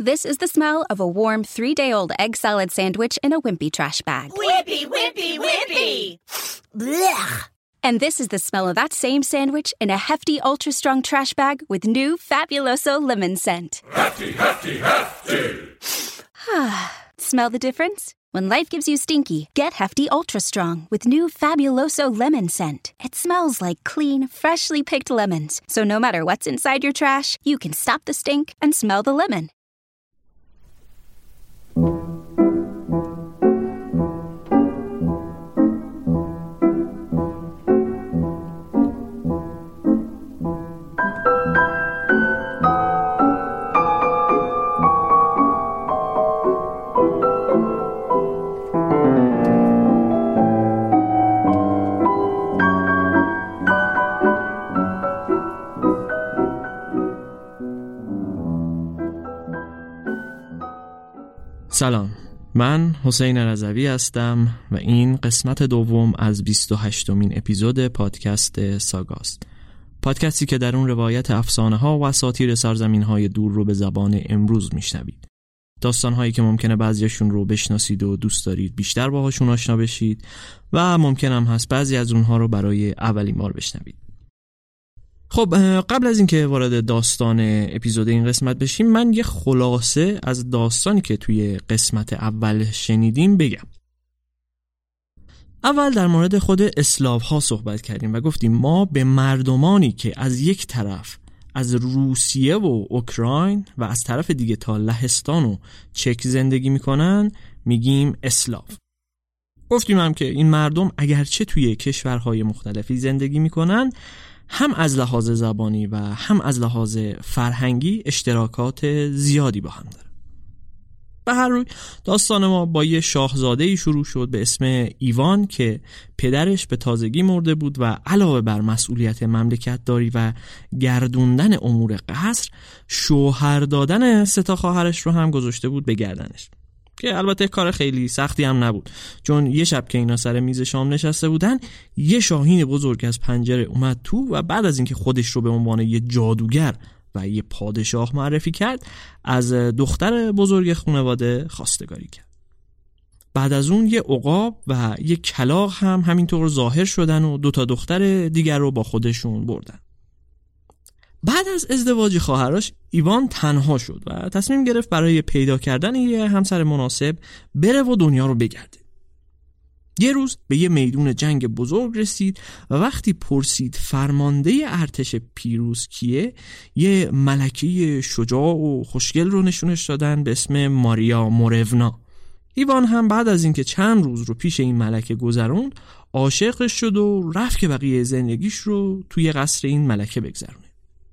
This is the smell of a warm 3-day-old egg salad sandwich in a Wimpy trash bag. Wimpy, Wimpy, Wimpy! Blech! And this is the smell of that same sandwich in a hefty, ultra-strong trash bag with new Fabuloso lemon scent. Hefty, hefty, hefty! Smell the difference? When life gives you stinky, get Hefty Ultra Strong with new Fabuloso lemon scent. It smells like clean, freshly picked lemons. So no matter what's inside your trash, you can stop the stink and smell the lemon. سلام، من حسین رضوی هستم و این قسمت دوم از 28مین اپیزود پادکست ساگاست. پادکستی که در اون روایت افسانه ها و اساطیر سرزمین های دور رو به زبان امروز میشنوید. داستان هایی که ممکنه بعضیشون رو بشناسید و دوست دارید بیشتر باهاشون آشنا بشید و ممکن هم هست بعضی از اونها رو برای اولین بار بشنوید. خب قبل از اینکه وارد داستان اپیزود این قسمت بشیم، من یه خلاصه از داستانی که توی قسمت اول شنیدیم بگم. اول در مورد خود اسلاف ها صحبت کردیم و گفتیم ما به مردمانی که از یک طرف از روسیه و اوکراین و از طرف دیگه تا لهستان و چک زندگی میکنن میگیم اسلاف. گفتیم هم که این مردم اگرچه توی کشورهای مختلفی زندگی میکنن، هم از لحاظ زبانی و هم از لحاظ فرهنگی اشتراکات زیادی با هم داره. به هر روی داستان ما با یه شاهزاده‌ای شروع شد به اسم ایوان که پدرش به تازگی مرده بود و علاوه بر مسئولیت مملکت داری و گردوندن امور قصر، شوهر دادن 3 خواهرش رو هم گذاشته بود به گردنش، که البته کار خیلی سختی هم نبود، چون یه شب که اینا سر میز شام نشسته بودن، یه شاهین بزرگ از پنجره اومد تو و بعد از اینکه خودش رو به عنوان یه جادوگر و یه پادشاه معرفی کرد، از دختر بزرگ خانواده خواستگاری کرد. بعد از اون یه عقاب و یه کلاغ هم همینطور ظاهر شدن و 2 دختر دیگر رو با خودشون بردن. بعد از ازدواج خواهرش، ایوان تنها شد و تصمیم گرفت برای پیدا کردن یه همسر مناسب بره و دنیا رو بگرده. یه روز به یه میدون جنگ بزرگ رسید و وقتی پرسید فرمانده ارتش پیروز کیه، یه ملکه شجاع و خوشگل رو نشونش دادن به اسم ماریا مورونا. ایوان هم بعد از اینکه چند روز رو پیش این ملکه گذروند، عاشقش شد و رفت که بقیه زندگیش رو توی قصر این ملکه بگذرونه.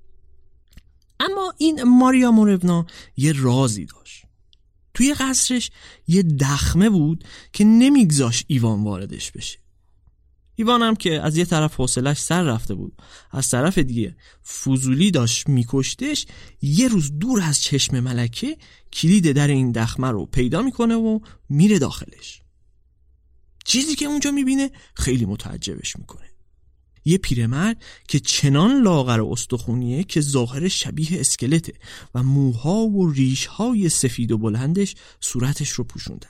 اما این ماریا مورونا یه رازی داشت. توی قصرش یه دخمه بود که نمیگذاشت ایوان واردش بشه. ایوان هم که از یه طرف حوصله‌اش سر رفته بود، از طرف دیگه فضولی داشت میکشتش، یه روز دور از چشم ملکه کلید در این دخمه رو پیدا میکنه و میره داخلش. چیزی که اونجا میبینه خیلی متعجبش میکنه. یه پیرمرد که چنان لاغر و استخونیه که ظاهر شبیه اسکلته و موها و ریش‌های سفید و بلندش صورتش رو پوشوندن.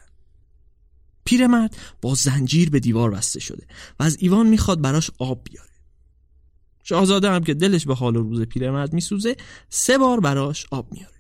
پیرمرد با زنجیر به دیوار بسته شده و از ایوان میخواد براش آب بیاره. شاهزاده هم که دلش به حال و روز پیرمرد میسوزه 3 بار براش آب میاره.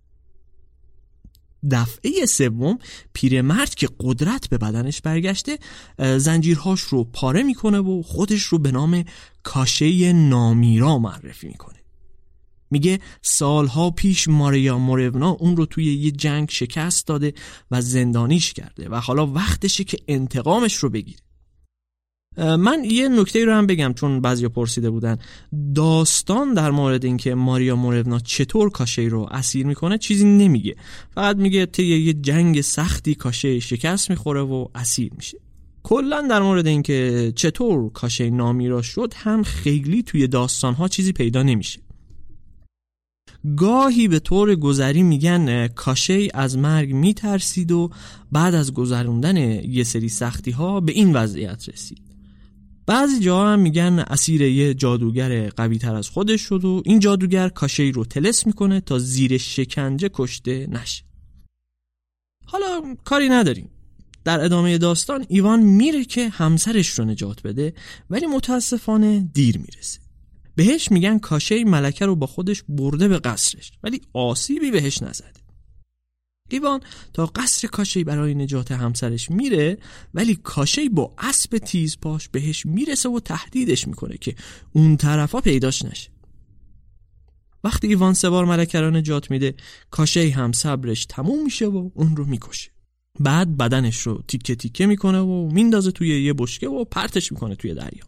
دفعه 3 پیرمرد که قدرت به بدنش برگشته، زنجیرهاش رو پاره میکنه و خودش رو به نام کاشه نامیرا معرفی میکنه. میگه سالها پیش ماریا مورونا اون رو توی یه جنگ شکست داده و زندانیش کرده و حالا وقتشه که انتقامش رو بگیره. من یه نکته رو هم بگم، چون بعضیا پرسیده بودن داستان در مورد اینکه ماریا مورونا چطور کاشه رو اسیر میکنه چیزی نمیگه، فقط میگه طی یه جنگ سختی کاشه شکست میخوره و اسیر میشه. کلا در مورد اینکه چطور کاشه نامیرا شد هم خیلی توی داستانها چیزی پیدا نمیشه. گاهی به طور گذری میگن کاشه از مرگ میترسید و بعد از گذروندن یه سری سختی ها به این وضعیت رسید. بعضی جاها هم میگن اسیر یه جادوگر قوی تر از خودش شد و این جادوگر کاشی رو طلسم میکنه تا زیر شکنجه کشته نشه. حالا کاری نداریم. در ادامه داستان ایوان میره که همسرش رو نجات بده، ولی متاسفانه دیر میرسه. بهش میگن کاشی ملکه رو با خودش برده به قصرش، ولی آسیبی بهش نزده. ایوان تا قصر کاشی برای نجات همسرش میره، ولی کاشی با اسب تیز پاش بهش میرسه و تهدیدش میکنه که اون طرفا پیداش نشه. وقتی ایوان 3 بار ملکه رو نجات میده، کاشی هم صبرش تموم میشه و اون رو میکشه. بعد بدنش رو تیکه تیکه میکنه و میندازه توی یه بشکه و پرتش میکنه توی دریا.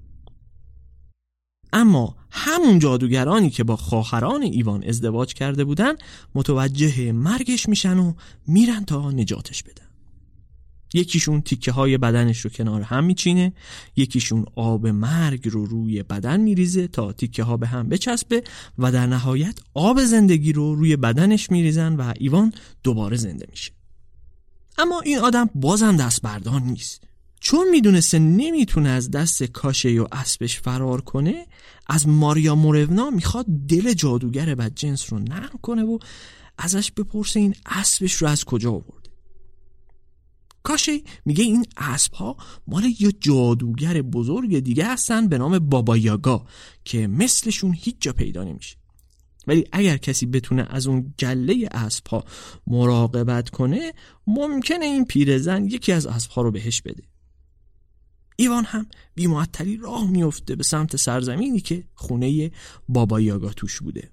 اما همون جادوگرانی که با خواهران ایوان ازدواج کرده بودن متوجه مرگش میشن و میرن تا نجاتش بدن. یکیشون تیکه های بدنش رو کنار هم میچینه، یکیشون آب مرگ رو روی بدن میریزه تا تیکه ها به هم بچسبه و در نهایت آب زندگی رو روی بدنش میریزن و ایوان دوباره زنده میشه. اما این آدم بازم دست بردار نیست. چون میدونسته نمیتونه از دست کاشی و اسبش فرار کنه، از ماریا مورونا میخواد دل جادوگر بدجنس رو نرم کنه و ازش بپرسه این اسبش رو از کجا آورده. کاشی میگه این اسبها مال یه جادوگر بزرگ دیگه هستن به نام بابا یاگا که مثلشون هیچ جا پیدا نمیشه. ولی اگر کسی بتونه از اون گله اسبها مراقبت کنه، ممکنه این پیرزن یکی از اسبها رو بهش بده. ایوان هم بی‌معطلی راه میفته به سمت سرزمینی که خونه بابا یاگا توش بوده.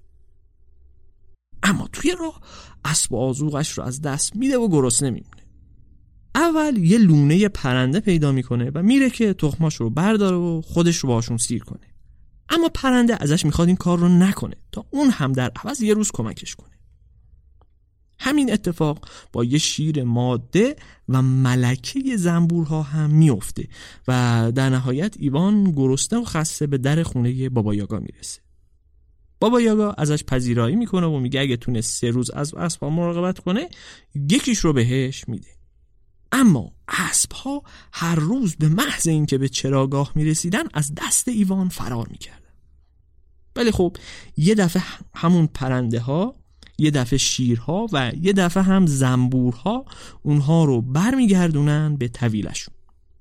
اما توی راه اسب آذوقش رو از دست میده و گرسنه میمونه. اول یه لونه پرنده پیدا میکنه و میره که تخماش رو برداره و خودش رو باشون سیر کنه. اما پرنده ازش میخواد این کار رو نکنه تا اون هم در عوض یه روز کمکش کنه. همین اتفاق با یه شیر ماده و ملکه زنبورها هم میفته و در نهایت ایوان گرسنه و خسته به در خونه بابا یاگا میرسه. بابا یاگا ازش پذیرایی میکنه و میگه اگه تونه 3 روز از اسب‌ها مراقبت کنه، یکیش رو بهش میده. اما اسب‌ها هر روز به محض اینکه به چراگاه میرسیدن از دست ایوان فرار میکردن. ولی خب یه دفعه همون پرنده ها، یه دفعه شیرها و یه دفعه هم زنبورها اونها رو برمیگردونن به طویلشون.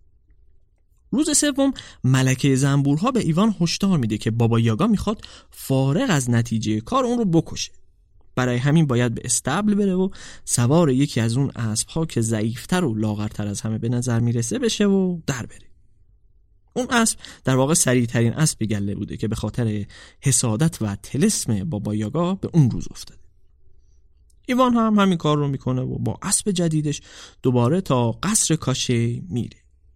روز 3 ملکه زنبورها به ایوان هشدار میده که بابا یاگا میخواد فارغ از نتیجه کار اون رو بکشه. برای همین باید به استبل بره و سوار یکی از اون اسبها که ضعیفتر و لاغرتر از همه به نظر میرسه بشه و در بره. اون اسب در واقع سریعترین اسب گله بوده که به خاطر حسادت و طلسم بابا یاگا به اون روز افتاده. ایوان هم همین کار رو میکنه و با اسب جدیدش دوباره تا قصر کاشی میره.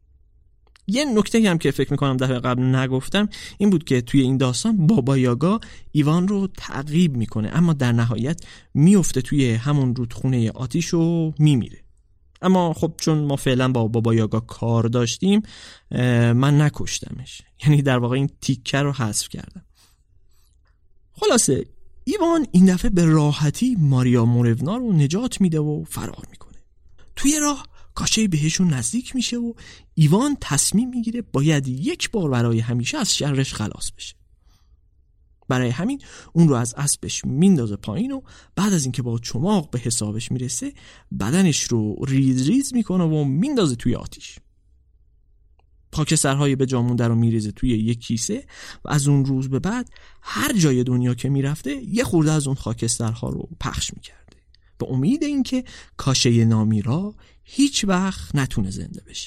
یه نکته هم که فکر میکنم دفعه قبل نگفتم این بود که توی این داستان بابا یاگا ایوان رو تعقیب میکنه، اما در نهایت میفته توی همون رودخونه آتیش و میمیره. اما خب چون ما فعلا با بابا یاگا کار داشتیم من نکشتمش، یعنی در واقع این تیکه رو حذف کردم. خلاصه ایوان این دفعه به راحتی ماریا مورونا رو نجات میده و فرار میکنه. توی راه کاشی بهشون نزدیک میشه و ایوان تصمیم میگیره باید یک بار برای همیشه از شرش خلاص بشه. برای همین اون رو از اسبش میندازه پایین و بعد از اینکه با چماق به حسابش میرسه بدنش رو ریز ریز میکنه و میندازه توی آتیش. خاکسترهای به جا مونده رو میریزه توی یک کیسه و از اون روز به بعد هر جای دنیا که میرفته یه خورده از اون خاکسترها رو پخش میکرده به امید اینکه کاشی نامیرا هیچ وقت نتونه زنده بشه.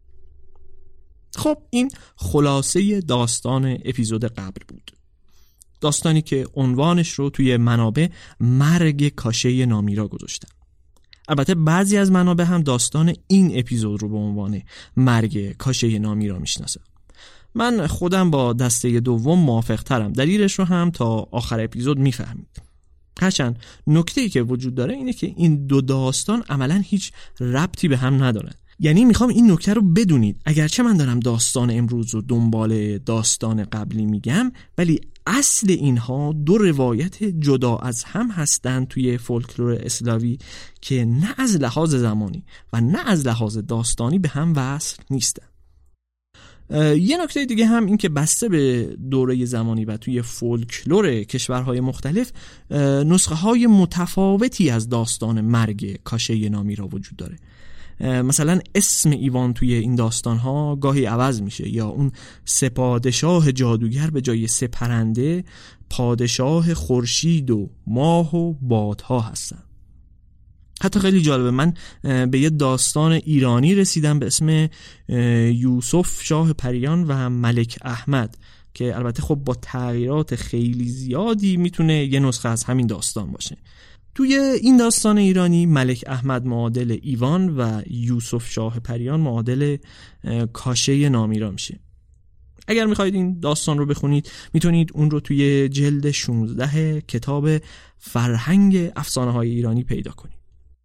خب این خلاصه داستان اپیزود قبل بود. داستانی که عنوانش رو توی منابع مرگ کاشی نامیرا گذاشتن. البته بعضی از منابع هم داستان این اپیزود رو به عنوان مرگ کاشی نامیرا میشناسن. من خودم با دسته دوم موافق ترم. دلیلش رو هم تا آخر اپیزود میفهمید. هرچند نکته‌ای که وجود داره اینه که این دو داستان عملاً هیچ ربطی به هم ندارن. یعنی میخوام این نکته رو بدونید، اگرچه من دارم داستان امروز رو دنبال داستان قبلی میگم، ولی اصل اینها 2 روایت جدا از هم هستند توی فولکلور اسلاوی که نه از لحاظ زمانی و نه از لحاظ داستانی به هم وصل نیستن. یه نکته دیگه هم این که بسته به دوره زمانی و توی فولکلور کشورهای مختلف نسخه های متفاوتی از داستان مرگ کاشه نامیرا وجود داره. مثلا اسم ایوان توی این داستان‌ها گاهی عوض میشه، یا اون سه پادشاه جادوگر به جای سه پرنده پادشاه خورشید و ماه و بادها هستن. حتی خیلی جالبه، من به یه داستان ایرانی رسیدم به اسم یوسف شاه پریان و ملک احمد که البته خب با تغییرات خیلی زیادی میتونه یه نسخه از همین داستان باشه. توی این داستان ایرانی ملک احمد معادل ایوان و یوسف شاه پریان معادل کاشه نامیرا میشه. اگر میخواید این داستان رو بخونید میتونید اون رو توی جلد 16 کتاب فرهنگ افسانه های ایرانی پیدا کنید.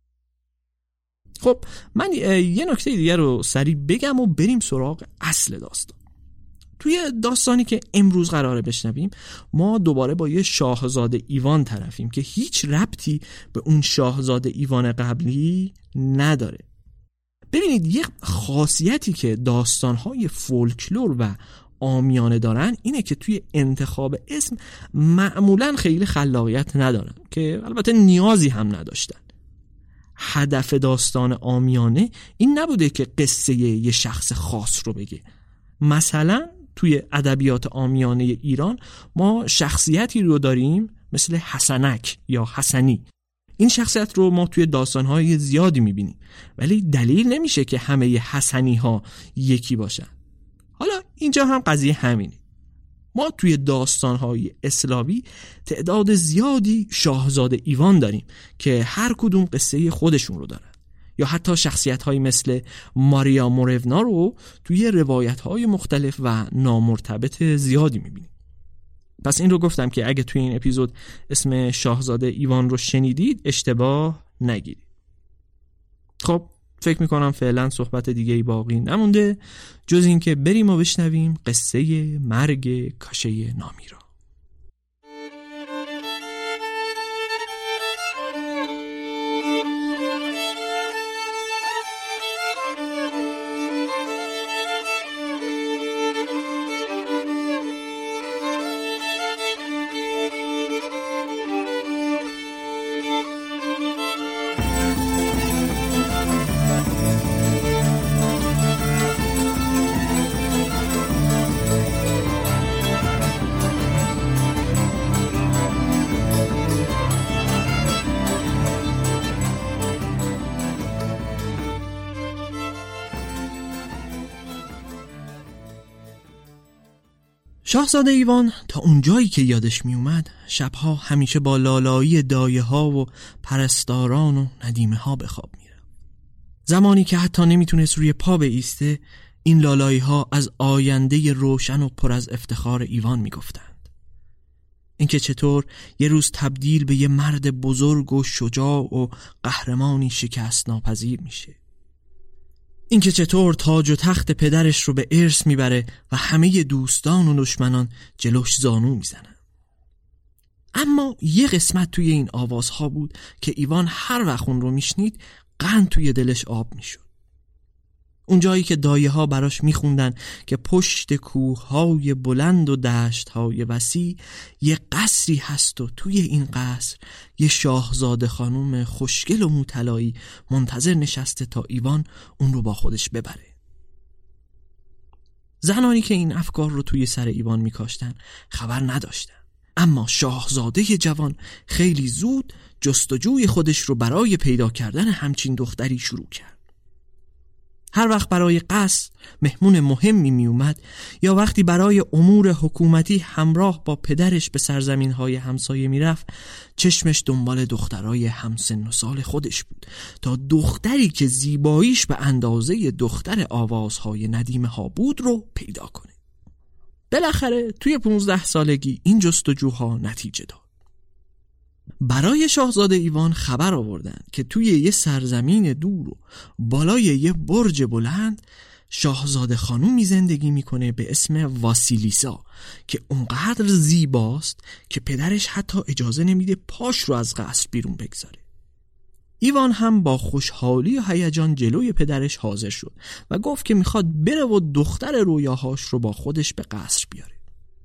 خب من یه نکته دیگر رو سریع بگم و بریم سراغ اصل داستان. توی داستانی که امروز قراره بشنویم ما دوباره با یه شاهزاده ایوان طرفیم که هیچ ربطی به اون شاهزاده ایوان قبلی نداره. ببینید یه خاصیتی که داستان‌های فولکلور و عامیانه دارن اینه که توی انتخاب اسم معمولاً خیلی خلاقیت ندارن، که البته نیازی هم نداشتن. هدف داستان عامیانه این نبوده که قصه یه شخص خاص رو بگه. مثلا توی ادبیات عامیانه ایران ما شخصیتی رو داریم مثل حسنک یا حسنی. این شخصیت رو ما توی داستان‌های زیادی می‌بینیم، ولی دلیل نمیشه که همه حسنی‌ها یکی باشن. حالا اینجا هم قضیه همینه. ما توی داستان‌های اسلامی تعداد زیادی شاهزاده ایوان داریم که هر کدوم قصه خودشون رو دارن، یا حتی شخصیت‌هایی مثل ماریا مورونا رو توی روایت‌های مختلف و نامرتبط زیادی می‌بینیم. پس این رو گفتم که اگه توی این اپیزود اسم شاهزاده ایوان رو شنیدید اشتباه نگیرید. خب فکر میکنم فعلا صحبت دیگه‌ای باقی نمونده جز این که بریم و بشنویم قصه مرگ کاشه نامیرا. شاهزاده ایوان تا اونجایی که یادش می اومد شبها همیشه با لالایی دایه ها و پرستاران و ندیمه ها به خواب می رفت. زمانی که حتی نمیتونست روی پا بایسته این لالایی ها از آینده روشن و پر از افتخار ایوان می گفتند. اینکه چطور یه روز تبدیل به یه مرد بزرگ و شجاع و قهرمانی شکست ناپذیر میشه. اینکه چطور تاج و تخت پدرش رو به ارث میبره و همه دوستان و دشمنان جلوش زانو میزنن. اما یه قسمت توی این آوازها بود که ایوان هر وقت اون رو میشنید قند توی دلش آب میشد. اون جایی که دایه ها براش میخوندن که پشت کوههای بلند و دشتهای وسیع یه قصری هست و توی این قصر یه شاهزاده خانم خوشگل و موطلایی منتظر نشسته تا ایوان اون رو با خودش ببره. زنانی که این افکار رو توی سر ایوان میکاشتن خبر نداشتن، اما شاهزاده جوان خیلی زود جستجوی خودش رو برای پیدا کردن همچین دختری شروع کرد. هر وقت برای قصد مهمون مهمی می اومد یا وقتی برای امور حکومتی همراه با پدرش به سرزمین‌های همسایه می رفت، چشمش دنبال دخترای همسن و سال خودش بود تا دختری که زیباییش به اندازه دختر آوازهای ندیمه ها بود رو پیدا کنه. بالاخره توی 15 سالگی این جستجوها نتیجه داد. برای شاهزاده ایوان خبر آوردن که توی یه سرزمین دور و بالای یه برج بلند شاهزاده خانومی زندگی میکنه به اسم واسیلیسا که اونقدر زیباست که پدرش حتی اجازه نمیده پاش رو از قصر بیرون بگذاره. ایوان هم با خوشحالی و هیجان جلوی پدرش حاضر شد و گفت که میخواد بره و دختر رویاهاش رو با خودش به قصر بیاره.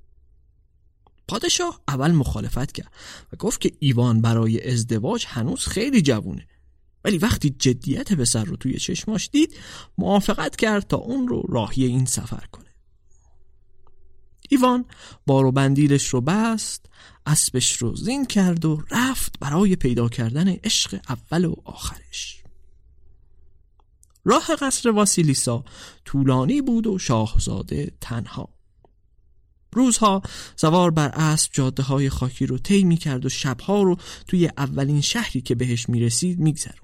پادشاه اول مخالفت کرد و گفت که ایوان برای ازدواج هنوز خیلی جوونه، ولی وقتی جدیت پسر رو توی چشماش دید موافقت کرد تا اون رو راهی این سفر کنه. ایوان بار و بندیلش رو بست، اسبش رو زین کرد و رفت برای پیدا کردن عشق اول و آخرش. راه قصر واسیلیسا طولانی بود و شاهزاده تنها. روزها سوار بر اسب جاده‌های خاکی رو طی می‌کرد و شب‌ها رو توی اولین شهری که بهش می‌رسید می‌گذروند.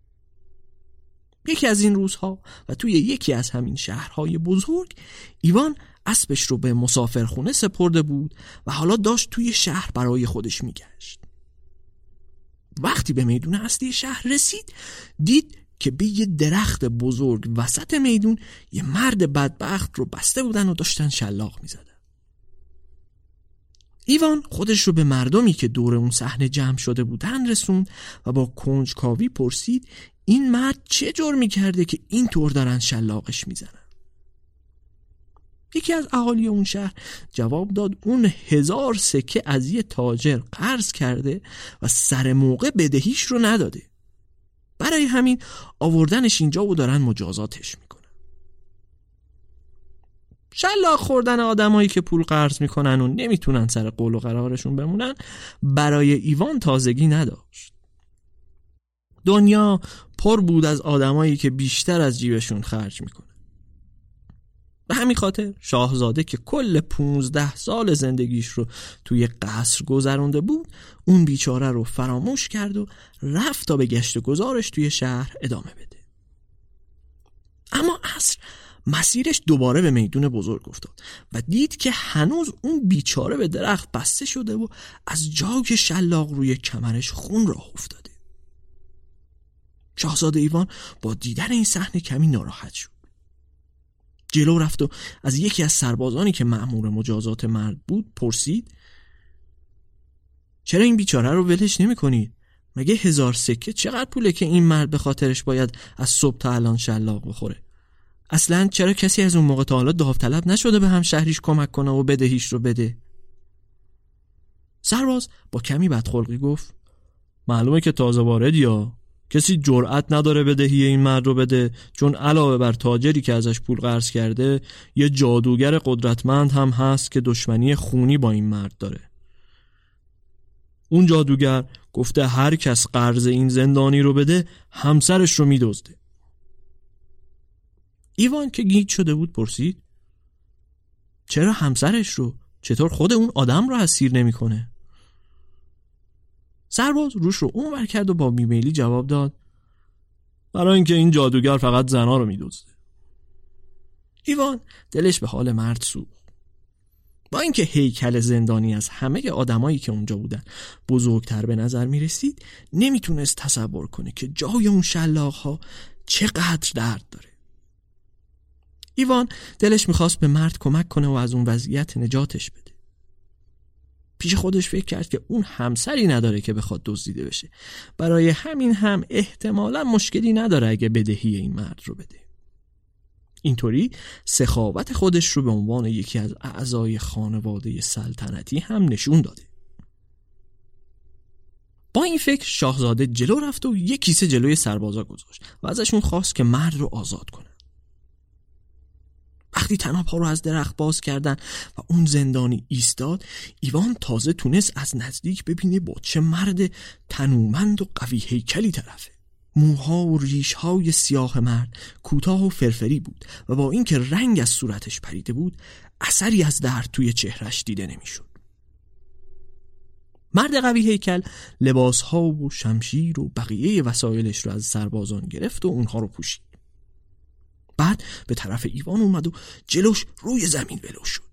یکی از این روزها و توی یکی از همین شهرهای بزرگ ایوان اسبش رو به مسافرخونه سپرده بود و حالا داشت توی شهر برای خودش میگشت. وقتی به میدون اصلی شهر رسید دید که به یه درخت بزرگ وسط میدون یه مرد بدبخت رو بسته بودن و داشتن شلاق میزدن. ایوان خودش رو به مردمی که دور اون صحنه جمع شده بودن رسوند و با کنجکاوی پرسید این مرد چه جرمی کرده که اینطور دارن شلاقش میزنن؟ یکی از اهالی اون شهر جواب داد اون 1000 سکه از یه تاجر قرض کرده و سر موقع بدهیش رو نداده. برای همین آوردنش اینجا و دارن مجازاتش میکنن. شلاق خوردن آدمایی که پول قرض میکنن و نمیتونن سر قول و قرارشون بمونن برای ایوان تازگی نداشت. دنیا پر بود از آدمایی که بیشتر از جیبشون خرج میکنن. به همین خاطر شاهزاده که کل 15 سال زندگیش رو توی قصر گذرونده بود اون بیچاره رو فراموش کرد و رفت تا به گشت گذارش توی شهر ادامه بده. اما عصر مسیرش دوباره به میدون بزرگ افتاد و دید که هنوز اون بیچاره به درخت بسته شده و از جای شلاق روی کمرش خون راه افتاده. شاهزاده ایوان با دیدن این صحنه کمی ناراحت شد. جلو رفت و از یکی از سربازانی که مأمور مجازات مرد بود پرسید چرا این بیچاره رو ولش نمی کنید؟ مگه 1000 سکه چقدر پوله که این مرد به خاطرش باید از صبح تا الان شلاق بخوره؟ اصلاً چرا کسی از اون موقع تا حالا داوطلب نشده به همشهریش کمک کنه و بدهیش رو بده؟ سرباز با کمی بدخلقی گفت معلومه که تازه واردی ها، کسی جرأت نداره بدهی این مرد رو بده، چون علاوه بر تاجری که ازش پول قرض کرده یه جادوگر قدرتمند هم هست که دشمنی خونی با این مرد داره. اون جادوگر گفته هر کس قرض این زندانی رو بده همسرش رو میدزده. ایوان که گیج شده بود پرسید چرا همسرش رو؟ چطور خود اون آدم رو اسیر نمی‌کنه؟ سرباز روش رو اونور کرد و با بیمیلی جواب داد برای اینکه این جادوگر فقط زنا رو میدزده. ایوان دلش به حال مرد سوخت. با اینکه هیکل زندانی از همه آدمایی که اونجا بودن بزرگتر به نظر میرسید نمیتونست تصور کنه که جای اون شلاق‌ها چقدر درد داره. ایوان دلش میخواست به مرد کمک کنه و از اون وضعیت نجاتش بده. پیش خودش فکر کرد که اون همسری نداره که بخواد دزدیده بشه، برای همین هم احتمالاً مشکلی نداره اگه بدهی این مرد رو بده. اینطوری سخاوت خودش رو به عنوان یکی از اعضای خانواده سلطنتی هم نشون داده. با این فکر شاهزاده جلو رفت و یک کیسه جلوی سربازا گذاشت و ازشون خواست که مرد رو آزاد کنن. وقتی طناب‌ها رو از درخت باز کردن و اون زندانی ایستاد، ایوان تازه تونست از نزدیک ببینه با چه مرد تنومند و قوی هیکلی طرفه. موها و ریش‌های سیاه مرد کوتاه و فرفری بود و با اینکه رنگ از صورتش پریده بود اثری از درد توی چهرش دیده نمی‌شد. مرد قوی هیکل لباس‌ها و شمشیر و بقیه وسایلش رو از سربازان گرفت و اونها رو پوشید. بعد به طرف ایوان اومد و جلوش روی زمین ولو شد.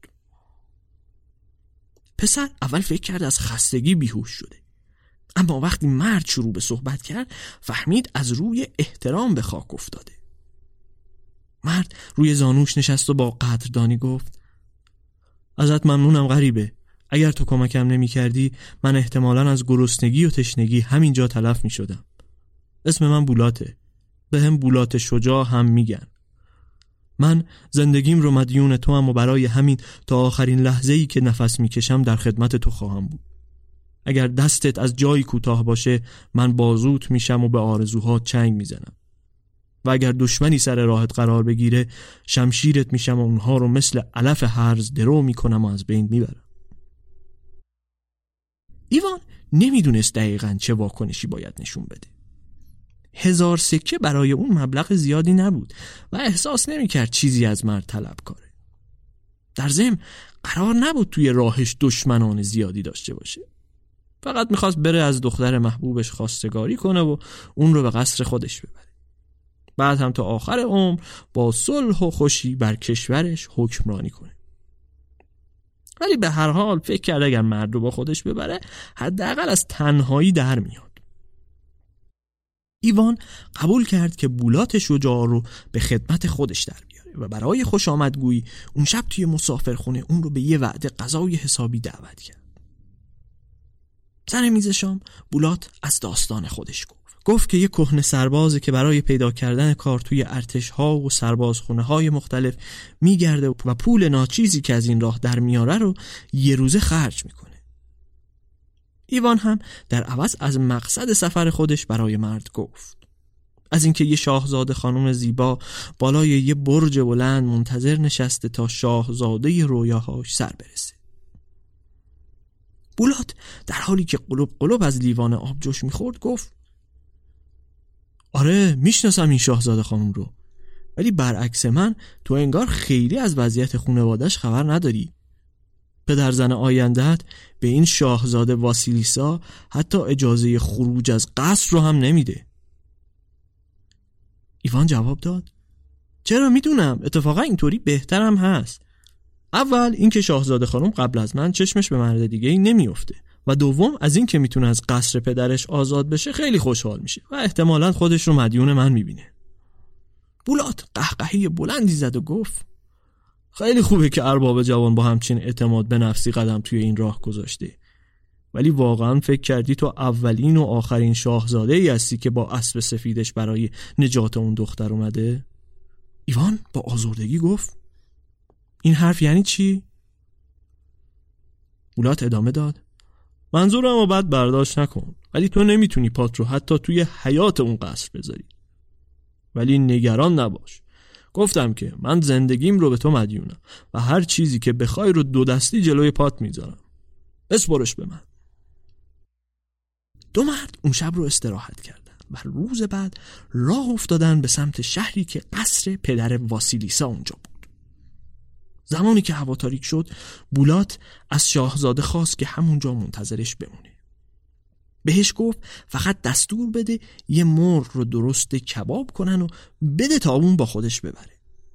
پسر اول فکر کرد از خستگی بیهوش شده، اما وقتی مرد شروع به صحبت کرد فهمید از روی احترام به خاک افتاده. مرد روی زانوش نشست و با قدردانی گفت ازت ممنونم غریبه، اگر تو کمکم نمی کردی من احتمالاً از گرسنگی و تشنگی همینجا تلف می شدم. اسم من بولاته. به هم بولات شجاع هم میگن. من زندگیم رو مدیون تو هم و برای همین تا آخرین لحظه‌ای که نفس میکشم در خدمت تو خواهم بود. اگر دستت از جایی کوتاه باشه من بازوت میشم و به آرزوها چنگ میزنم. و اگر دشمنی سر راهت قرار بگیره شمشیرت میشم و اونها رو مثل علف هرز درو میکنم و از بین میبرم. ایوان نمیدونست دقیقاً چه واکنشی باید نشون بده. 1000 سکه برای اون مبلغ زیادی نبود و احساس نمیکرد چیزی از مرد طلب کاره. در ضمن قرار نبود توی راهش دشمنان زیادی داشته باشه. فقط میخواست بره از دختر محبوبش خواستگاری کنه و اون رو به قصر خودش ببره. بعد هم تا آخر عمر با صلح و خوشی بر کشورش حکمرانی کنه. ولی به هر حال فکر کرد اگر مرد رو با خودش ببره حداقل از تنهایی در میاد. ایوان قبول کرد که بولات شجاع رو به خدمت خودش در بیاره و برای خوش آمدگویی اون شب توی مسافرخونه اون رو به یه وعده غذای حسابی دعوت کرد. سر میز شام بولات از داستان خودش گفت که یه کهنه سربازه که برای پیدا کردن کار توی ارتش‌ها و سربازخونه‌های مختلف میگرده و پول ناچیزی که از این راه در میاره رو یه روزه خرج میکنه. ایوان هم در عوض از مقصد سفر خودش برای مرد گفت. از اینکه یه شاهزاده خانم زیبا بالای یه برج بلند منتظر نشسته تا شاهزاده رویاهاش سر برسه. بولات در حالی که قلوب از لیوان آب جوش میخورد گفت آره میشناسم این شاهزاده خانم رو، ولی برعکس من تو انگار خیلی از وضعیت خانواده‌اش خبر نداری. پدر زن آینده‌ات به این شاهزاده واسیلیسا حتی اجازه خروج از قصر رو هم نمیده. ایوان جواب داد چرا میدونم، اتفاقا اینطوری بهترم هست. اول اینکه شاهزاده خانم قبل از من چشمش به مرد دیگه ای نمیفته و دوم از این که میتونه از قصر پدرش آزاد بشه خیلی خوشحال میشه و احتمالاً خودش رو مدیون من میبینه. بولات قهقهی بلندی زد و گفت خیلی خوبه که ارباب جوان با همچین اعتماد به نفسی قدم توی این راه گذاشته، ولی واقعا فکر کردی تو اولین و آخرین شاهزاده ای هستی که با اسب سفیدش برای نجات اون دختر اومده؟ ایوان با آزردگی گفت این حرف یعنی چی؟ بولات ادامه داد منظورم رو بد برداشت نکن، ولی تو نمیتونی پات رو حتی توی حیات اون قصر بذاری. ولی نگران نباش، گفتم که من زندگیم رو به تو مدیونم و هر چیزی که بخوای رو 2 دستی جلوی پات میذارم. اسپرش به من. 2 مرد اون شب رو استراحت کردن و روز بعد راه افتادن به سمت شهری که قصر پدر واسیلیسا اونجا بود. زمانی که هوا تاریک شد بولات از شاهزاده خواست که همونجا منتظرش بمونه. بهش گفت فقط دستور بده یه مرغ رو درست کباب کنن و بده تا اون با خودش ببره.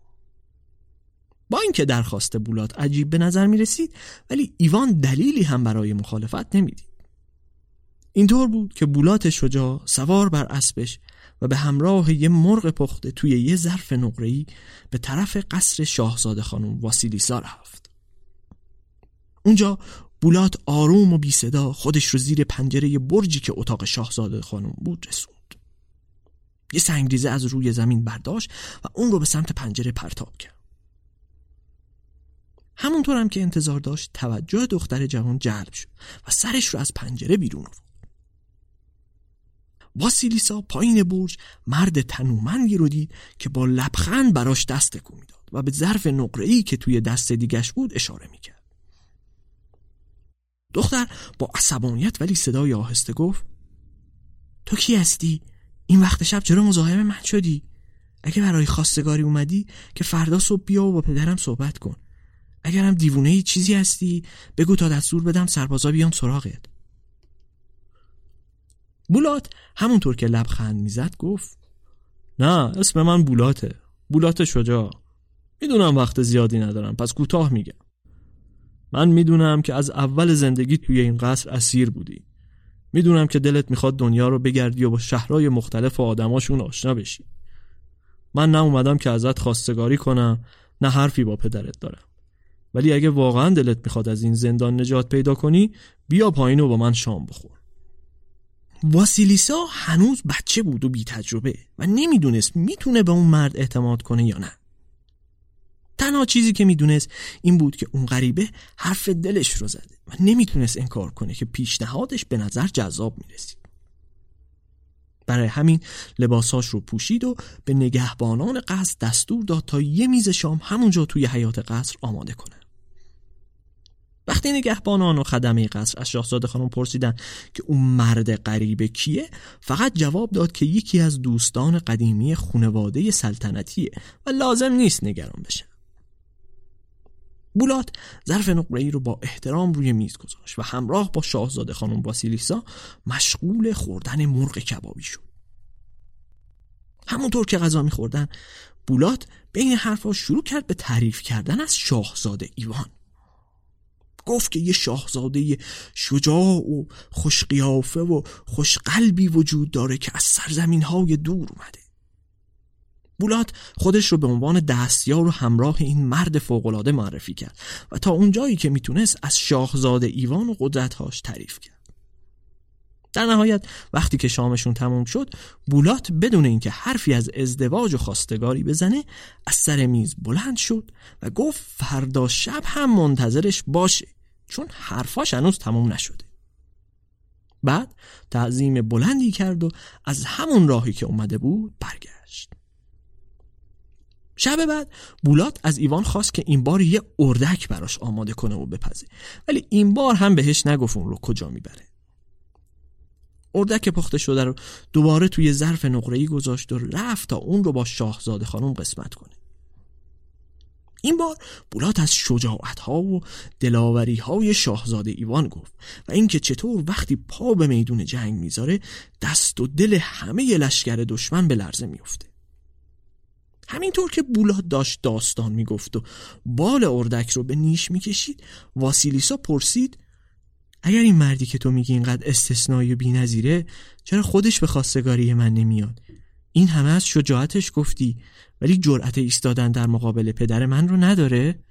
با اینکه درخواست بولات عجیب به نظر می رسید، ولی ایوان دلیلی هم برای مخالفت نمیدید. اینطور بود که بولات شجاع سوار بر اسبش و به همراه یه مرغ پخته توی یه ظرف نقره‌ای به طرف قصر شاهزاده خانم واسیلیسا رفت. اونجا بولات آروم و بی صدا خودش رو زیر پنجره برجی که اتاق شاهزاده خانم بود رسوند. یه سنگریزه از روی زمین برداشت و اون رو به سمت پنجره پرتاب کرد. همونطور هم که انتظار داشت توجه دختر جوان جلب شد و سرش رو از پنجره بیرون آورد. واسیلیسا پایین برج مرد تنومندی رو دید که با لبخند براش دست تکون میداد و به ظرف نقره‌ای که توی دست دیگش بود اشاره میکرد. دختر با عصبانیت ولی صدای آهسته گفت تو کی هستی؟ این وقت شب چرا مزاحم من شدی؟ اگه برای خواستگاری اومدی که فردا صبح بیا و با پدرم صحبت کن. اگرم دیوونه چیزی هستی بگو تا دستور بدم سربازا بیان سراغت. بولات همونطور که لبخند میزد گفت نه، اسم من بولاته، بولات شجاع. میدونم وقت زیادی ندارم پس کوتاه میگم. من میدونم که از اول زندگی توی این قصر اسیر بودی. میدونم که دلت میخواد دنیا رو بگردی و با شهرهای مختلف و آدماشون آشنا بشی. من نه اومدم که ازت خواستگاری کنم نه حرفی با پدرت دارم. ولی اگه واقعا دلت میخواد از این زندان نجات پیدا کنی بیا پایین و با من شام بخور. واسیلیسا هنوز بچه بود و بی تجربه و نمیدونست میتونه به اون مرد اعتماد کنه یا نه. تنها چیزی که میدونست این بود که اون غریبه حرف دلش رو زده و نمیتونست انکار کنه که پیشنهادش به نظر جذاب میرسید. برای همین لباساش رو پوشید و به نگهبانان قصر دستور داد تا یه میز شام همونجا توی حیاط قصر آماده کنن. وقتی نگهبانان و خدمه قصر از شاهزاده خانم پرسیدن که اون مرد غریبه کیه، فقط جواب داد که یکی از دوستان قدیمی خانواده سلطنتیه و لازم نیست نگران بشن. بولات ظرف نقره‌ای رو با احترام روی میز گذاشت و همراه با شاهزاده خانم واسیلیسا مشغول خوردن مرغ کبابی شد. همونطور که غذا می‌خوردن، بولات بین حرفاش شروع کرد به تعریف کردن از شاهزاده ایوان. گفت که یه شاهزاده شجاع و خوش قیافه و خوش قلبی وجود داره که از سرزمین‌های دور اومده. بولات خودش رو به عنوان دستیار و همراه این مرد فوق‌العاده معرفی کرد و تا اونجایی که میتونست از شاهزاده ایوان و قدرت‌هاش تعریف کرد. در نهایت وقتی که شامشون تموم شد، بولات بدون اینکه حرفی از ازدواج و خواستگاری بزنه از سر میز بلند شد و گفت فردا شب هم منتظرش باشه، چون حرفاش هنوز تموم نشده. بعد تعظیم بلندی کرد و از همون راهی که اومده بود برگشت. شب بعد بولات از ایوان خواست که این بار یه اردک براش آماده کنه و بپزه، ولی این بار هم بهش نگفت اون رو کجا میبره. اردک پخته شده رو دوباره توی ظرف نقره‌ای گذاشت و رفت تا اون رو با شاهزاده خانم قسمت کنه. این بار بولات از شجاعت‌ها و دلاوری‌های شاهزاده ایوان گفت و اینکه چطور وقتی پا به میدون جنگ میذاره دست و دل همه لشکر دشمن به لرزه میفته. همینطور که بولات داشت داستان میگفت و بال اردک رو به نیش میکشید، واسیلیسا پرسید اگر این مردی که تو میگی اینقدر استثنایی و بی‌نظیره، چرا خودش به خواستگاری من نمیاد؟ این همه از شجاعتش گفتی ولی جرأت ایستادن در مقابل پدر من رو نداره؟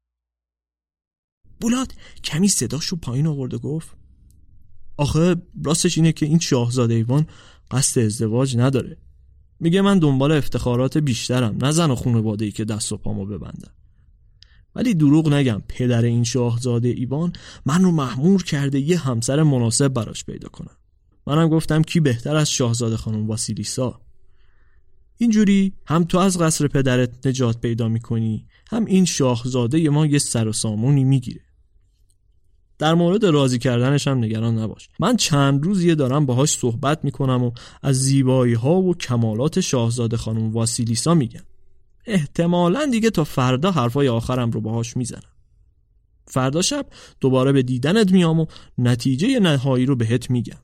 بولات کمی صداش رو پایین آورد و گفت آخه راستش اینه که این شاهزاده ایوان قصد ازدواج نداره. میگه من دنبال افتخارات بیشترم، نه زن و خانواده‌ای که دست و پامو ببندن. ولی دروغ نگم، پدر این شاهزاده ایوان من رو مأمور کرده یه همسر مناسب براش پیدا کنم. منم گفتم کی بهتر از شاهزاده خانم واسیلیسا. اینجوری هم تو از قصر پدرت نجات پیدا میکنی، هم این شاهزاده ما یه سر و سامونی میگیره. در مورد راضی کردنش هم نگران نباش. من چند روزیه دارم باهاش صحبت میکنم و از زیبایی ها و کمالات شاهزاده خانم واسیلیسا میگم. احتمالاً دیگه تا فردا حرفای آخرم رو باهاش میزنم. فردا شب دوباره به دیدنت میام و نتیجه نهایی رو بهت میگم.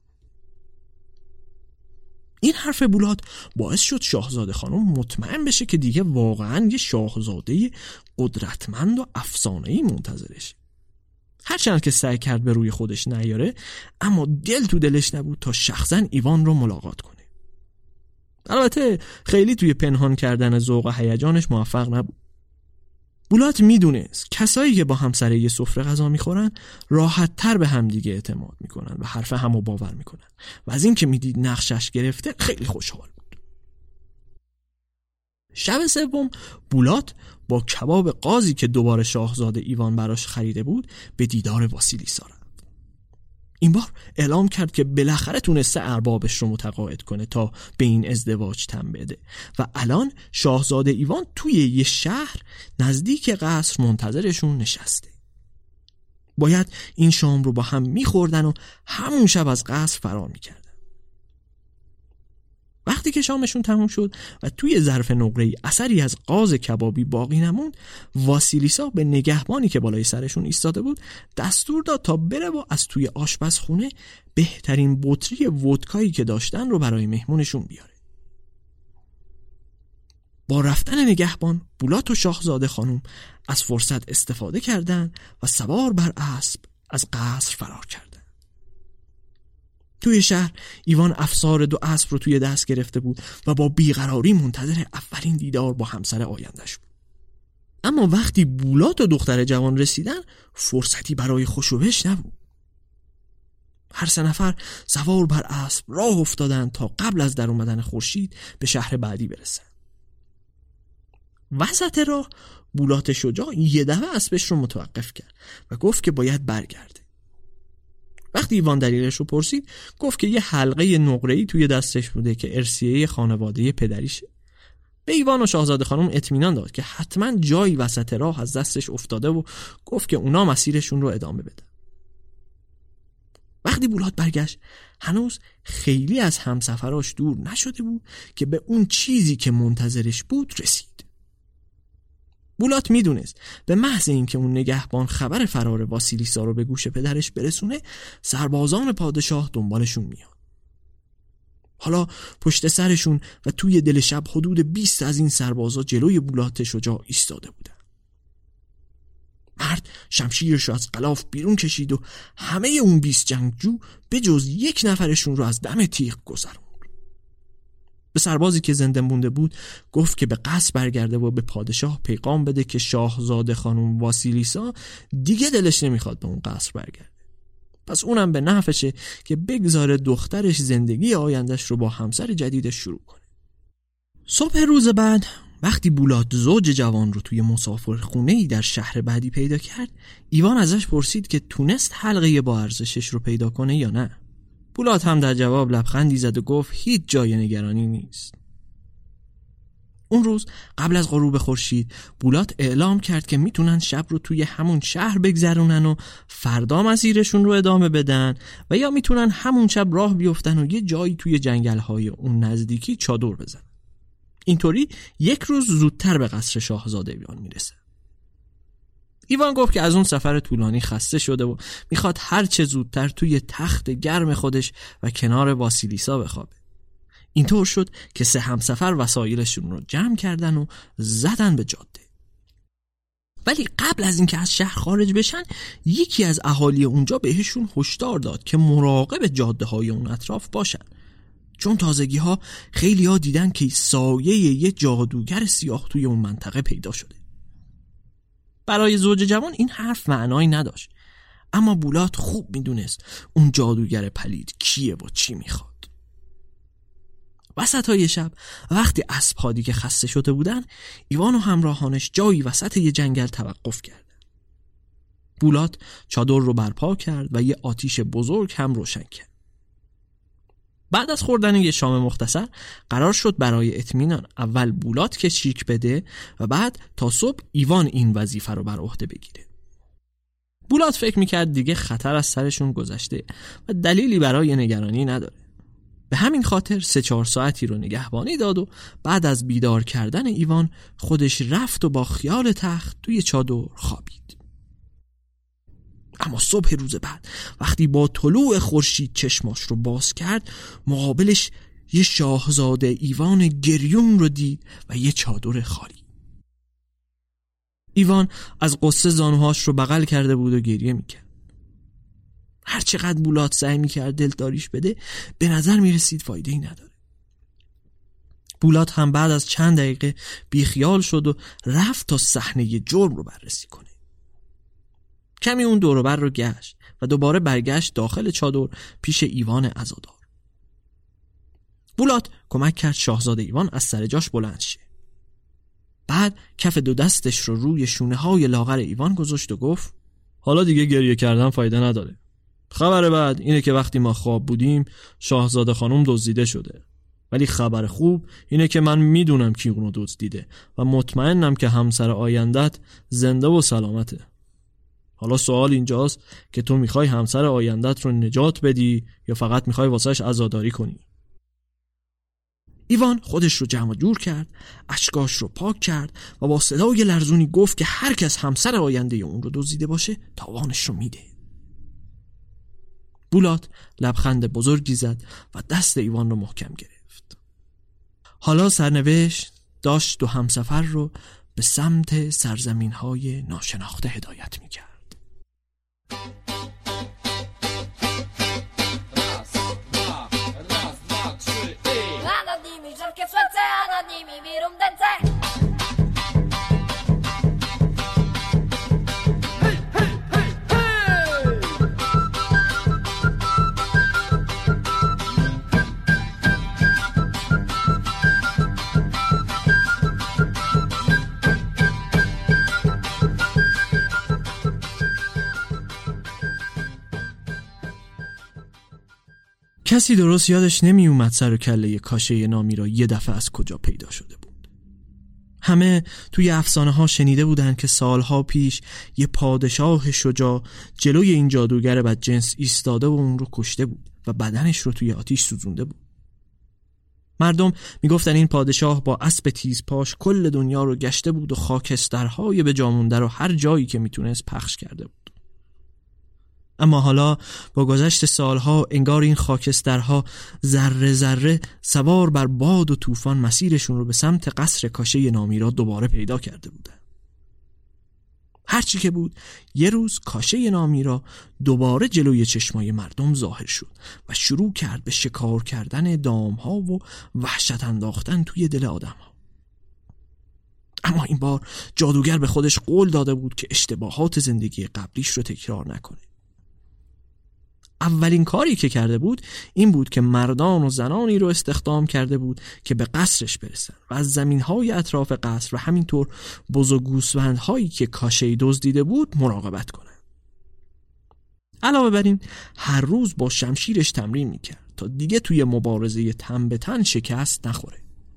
این حرف بولات باعث شد شاهزاده خانم مطمئن بشه که دیگه واقعاً یه شاهزاده قدرتمند و افسانه‌ای منتظرشه. هرچند که سعی کرد به روی خودش نیاره، اما دل تو دلش نبود تا شخصاً ایوان رو ملاقات کنه. البته خیلی توی پنهان کردن ذوق و هیجانش موفق نبود. بولات میدونست کسایی که با هم سر یه سفره غذا میخورن راحت تر به هم دیگه اعتماد میکنن و حرف همو باور میکنن و از این که میدید نقشش گرفته خیلی خوشحال بود. شب سوم بولات با کباب قازی که دوباره شاهزاده ایوان براش خریده بود به دیدار واسیلیسا رفت. این بار اعلام کرد که بالاخره تونسته اربابش رو متقاعد کنه تا به این ازدواج تن بده و الان شاهزاده ایوان توی یه شهر نزدیک قصر منتظرشون نشسته. باید این شام رو با هم میخوردن و همون شب از قصر فرار میکردن. وقتی که شامشون تموم شد و توی ظرف نقره‌ای اثری از قاز کبابی باقی نموند، واسیلیسا به نگهبانی که بالای سرشون ایستاده بود دستور داد تا بره و از توی آشپزخونه بهترین بطری ودکایی که داشتن رو برای مهمونشون بیاره. با رفتن نگهبان، بولات و شاهزاده خانم از فرصت استفاده کردن و سوار بر اسب از قصر فرار کردن. توی شهر ایوان افسار 2 اسب رو توی دست گرفته بود و با بیقراری منتظر اولین دیدار با همسر آینده‌اش بود. اما وقتی بولات و دختر جوان رسیدن فرصتی برای خوشوبش نبود. هر سه نفر سوار بر اسب راه افتادند تا قبل از در اومدن خورشید به شهر بعدی برسند. وسط راه بولات شجاع یه دفعه اسبش رو متوقف کرد و گفت که باید برگرده. وقتی ایوان دلیلش رو پرسید گفت که یه حلقه نقره‌ای توی دستش بوده که ارثیه خانواده پدریشه. به ایوان و شاهزاده خانم اطمینان داد که حتما جایی وسط راه از دستش افتاده و گفت که اونا مسیرشون رو ادامه بدن. وقتی بولات برگشت هنوز خیلی از همسفراش دور نشده بود که به اون چیزی که منتظرش بود رسید. بولات میدونست به محض اینکه اون نگهبان خبر فرار واسیلیسا رو به گوش پدرش برسونه سربازان پادشاه دنبالشون میاد. حالا پشت سرشون و توی دل شب حدود 20 از این سربازا جلوی بولات شجاع ایستاده بودن. مرد شمشیرش رو از غلاف بیرون کشید و همه اون 20 جنگجو به جز یک نفرشون رو از دم تیغ گذروند. به سربازی که زنده مونده بود گفت که به قصر برگرده و به پادشاه پیغام بده که شاهزاده خانم واسیلیسا دیگه دلش نمیخواد به اون قصر برگرده. پس اونم به نفعشه که بگذاره دخترش زندگی آیندهش رو با همسر جدیدش شروع کنه. صبح روز بعد وقتی بولات زوج جوان رو توی مسافرخونه‌ای در شهر بعدی پیدا کرد، ایوان ازش پرسید که تونست حلقه با ارزشش رو پیدا کنه یا نه. بولات هم در جواب لبخندی زد و گفت هیچ جای نگرانی نیست. اون روز قبل از غروب خورشید بولات اعلام کرد که میتونن شب رو توی همون شهر بگذرونن و فردا مسیرشون رو ادامه بدن و یا میتونن همون شب راه بیفتن و یه جایی توی جنگل‌های اون نزدیکی چادر بزنن. اینطوری یک روز زودتر به قصر شاهزاده ایوان میرسه. ایوان گفت که از اون سفر طولانی خسته شده و میخواد هر چه زودتر توی تخت گرم خودش و کنار واسیلیسا بخوابه. اینطور شد که سه همسفر وسایلشون رو جمع کردن و زدن به جاده. ولی قبل از اینکه از شهر خارج بشن یکی از اهالی اونجا بهشون هشدار داد که مراقب جاده های اون اطراف باشن، چون تازگی ها خیلی ها دیدن که سایه یه جادوگر سیاه توی اون منطقه پیدا شده. برای زوج جوان این حرف معنایی نداشت، اما بولات خوب میدونست اون جادوگر پلید کیه و چی میخواد. وسط های شب وقتی اسب‌ها دیگه خسته شده بودن، ایوان و همراهانش جایی وسط یه جنگل توقف کردن. بولات چادر رو برپا کرد و یه آتیش بزرگ هم روشن کرد. بعد از خوردن یه شام مختصر قرار شد برای اطمینان اول بولات کشیک بده و بعد تا صبح ایوان این وظیفه رو بر عهده بگیره. بولات فکر میکرد دیگه خطر از سرشون گذشته و دلیلی برای نگرانی نداره. به همین خاطر 3-4 ساعتی رو نگهبانی داد و بعد از بیدار کردن ایوان خودش رفت و با خیال تخت توی چادر خوابید. اما صبح روز بعد وقتی با طلوع خورشید چشماش رو باز کرد، مقابلش یه شاهزاده ایوان گریون رو دید و یه چادر خالی. ایوان از غصه زانوهاش رو بغل کرده بود و گریه میکرد. هر چقدر بولات سعی میکرد دلداریش بده به نظر میرسید فایده‌ای نداره. بولات هم بعد از چند دقیقه بیخیال شد و رفت تا صحنه جرم رو بررسی کنه. کمی اون دور و بر رو گشت و دوباره برگشت داخل چادر پیش ایوان عزادار. بولات کمک کرد شاهزاده ایوان از سر جاش بلند شه. بعد کف دو دستش رو روی شونه های لاغر ایوان گذاشت و گفت حالا دیگه گریه کردن فایده نداره. خبر بعد اینه که وقتی ما خواب بودیم شاهزاده خانم دزدیده شده. ولی خبر خوب اینه که من میدونم کی اونو دزدیده و مطمئنم که همسر آیندت زنده و سلامته. حالا سوال اینجاست که تو میخوای همسر آیندت رو نجات بدی یا فقط میخوای واسهش عزاداری کنی؟ ایوان خودش رو جمع جور کرد، اشکاش رو پاک کرد و با صدای لرزونی گفت که هر کس همسر آینده اون رو دزدیده باشه تاوانش رو میده. بولات لبخند بزرگی زد و دست ایوان رو محکم گرفت. حالا سرنوشت داشت دو همسفر رو به سمت سرزمین‌های ناشناخته هدایت می‌کرد. کسی درست یادش نمی اومد سر و کله کاشه نامی را یه دفعه از کجا پیدا شده بود. همه توی افسانه ها شنیده بودن که سالها پیش یه پادشاه شجاع جلوی این جادوگر بدجنس ایستاده و اون رو کشته بود و بدنش رو توی آتیش سوزونده بود. مردم میگفتن این پادشاه با اسب تیزپاش کل دنیا رو گشته بود و خاکسترهای به جا مونده رو هر جایی که میتونست پخش کرده بود. اما حالا با گذشت سالها انگار این خاکسترها ذره ذره سوار بر باد و طوفان مسیرشون رو به سمت قصر کاشه نامی را دوباره پیدا کرده بودن. هرچی که بود، یه روز کاشه نامی را دوباره جلوی چشمای مردم ظاهر شد و شروع کرد به شکار کردن دامها و وحشت انداختن توی دل آدمها. اما این بار جادوگر به خودش قول داده بود که اشتباهات زندگی قبلیش رو تکرار نکنه. اولین کاری که کرده بود این بود که مردان و زنانی رو استخدام کرده بود که به قصرش برسن و از زمینهای اطراف قصر و همینطور بز و گوسفندهایی که کاشه دزدیده بود مراقبت کنن. علاوه بر این هر روز با شمشیرش تمرین میکرد تا دیگه توی مبارزه تن به تن شکست نخوره.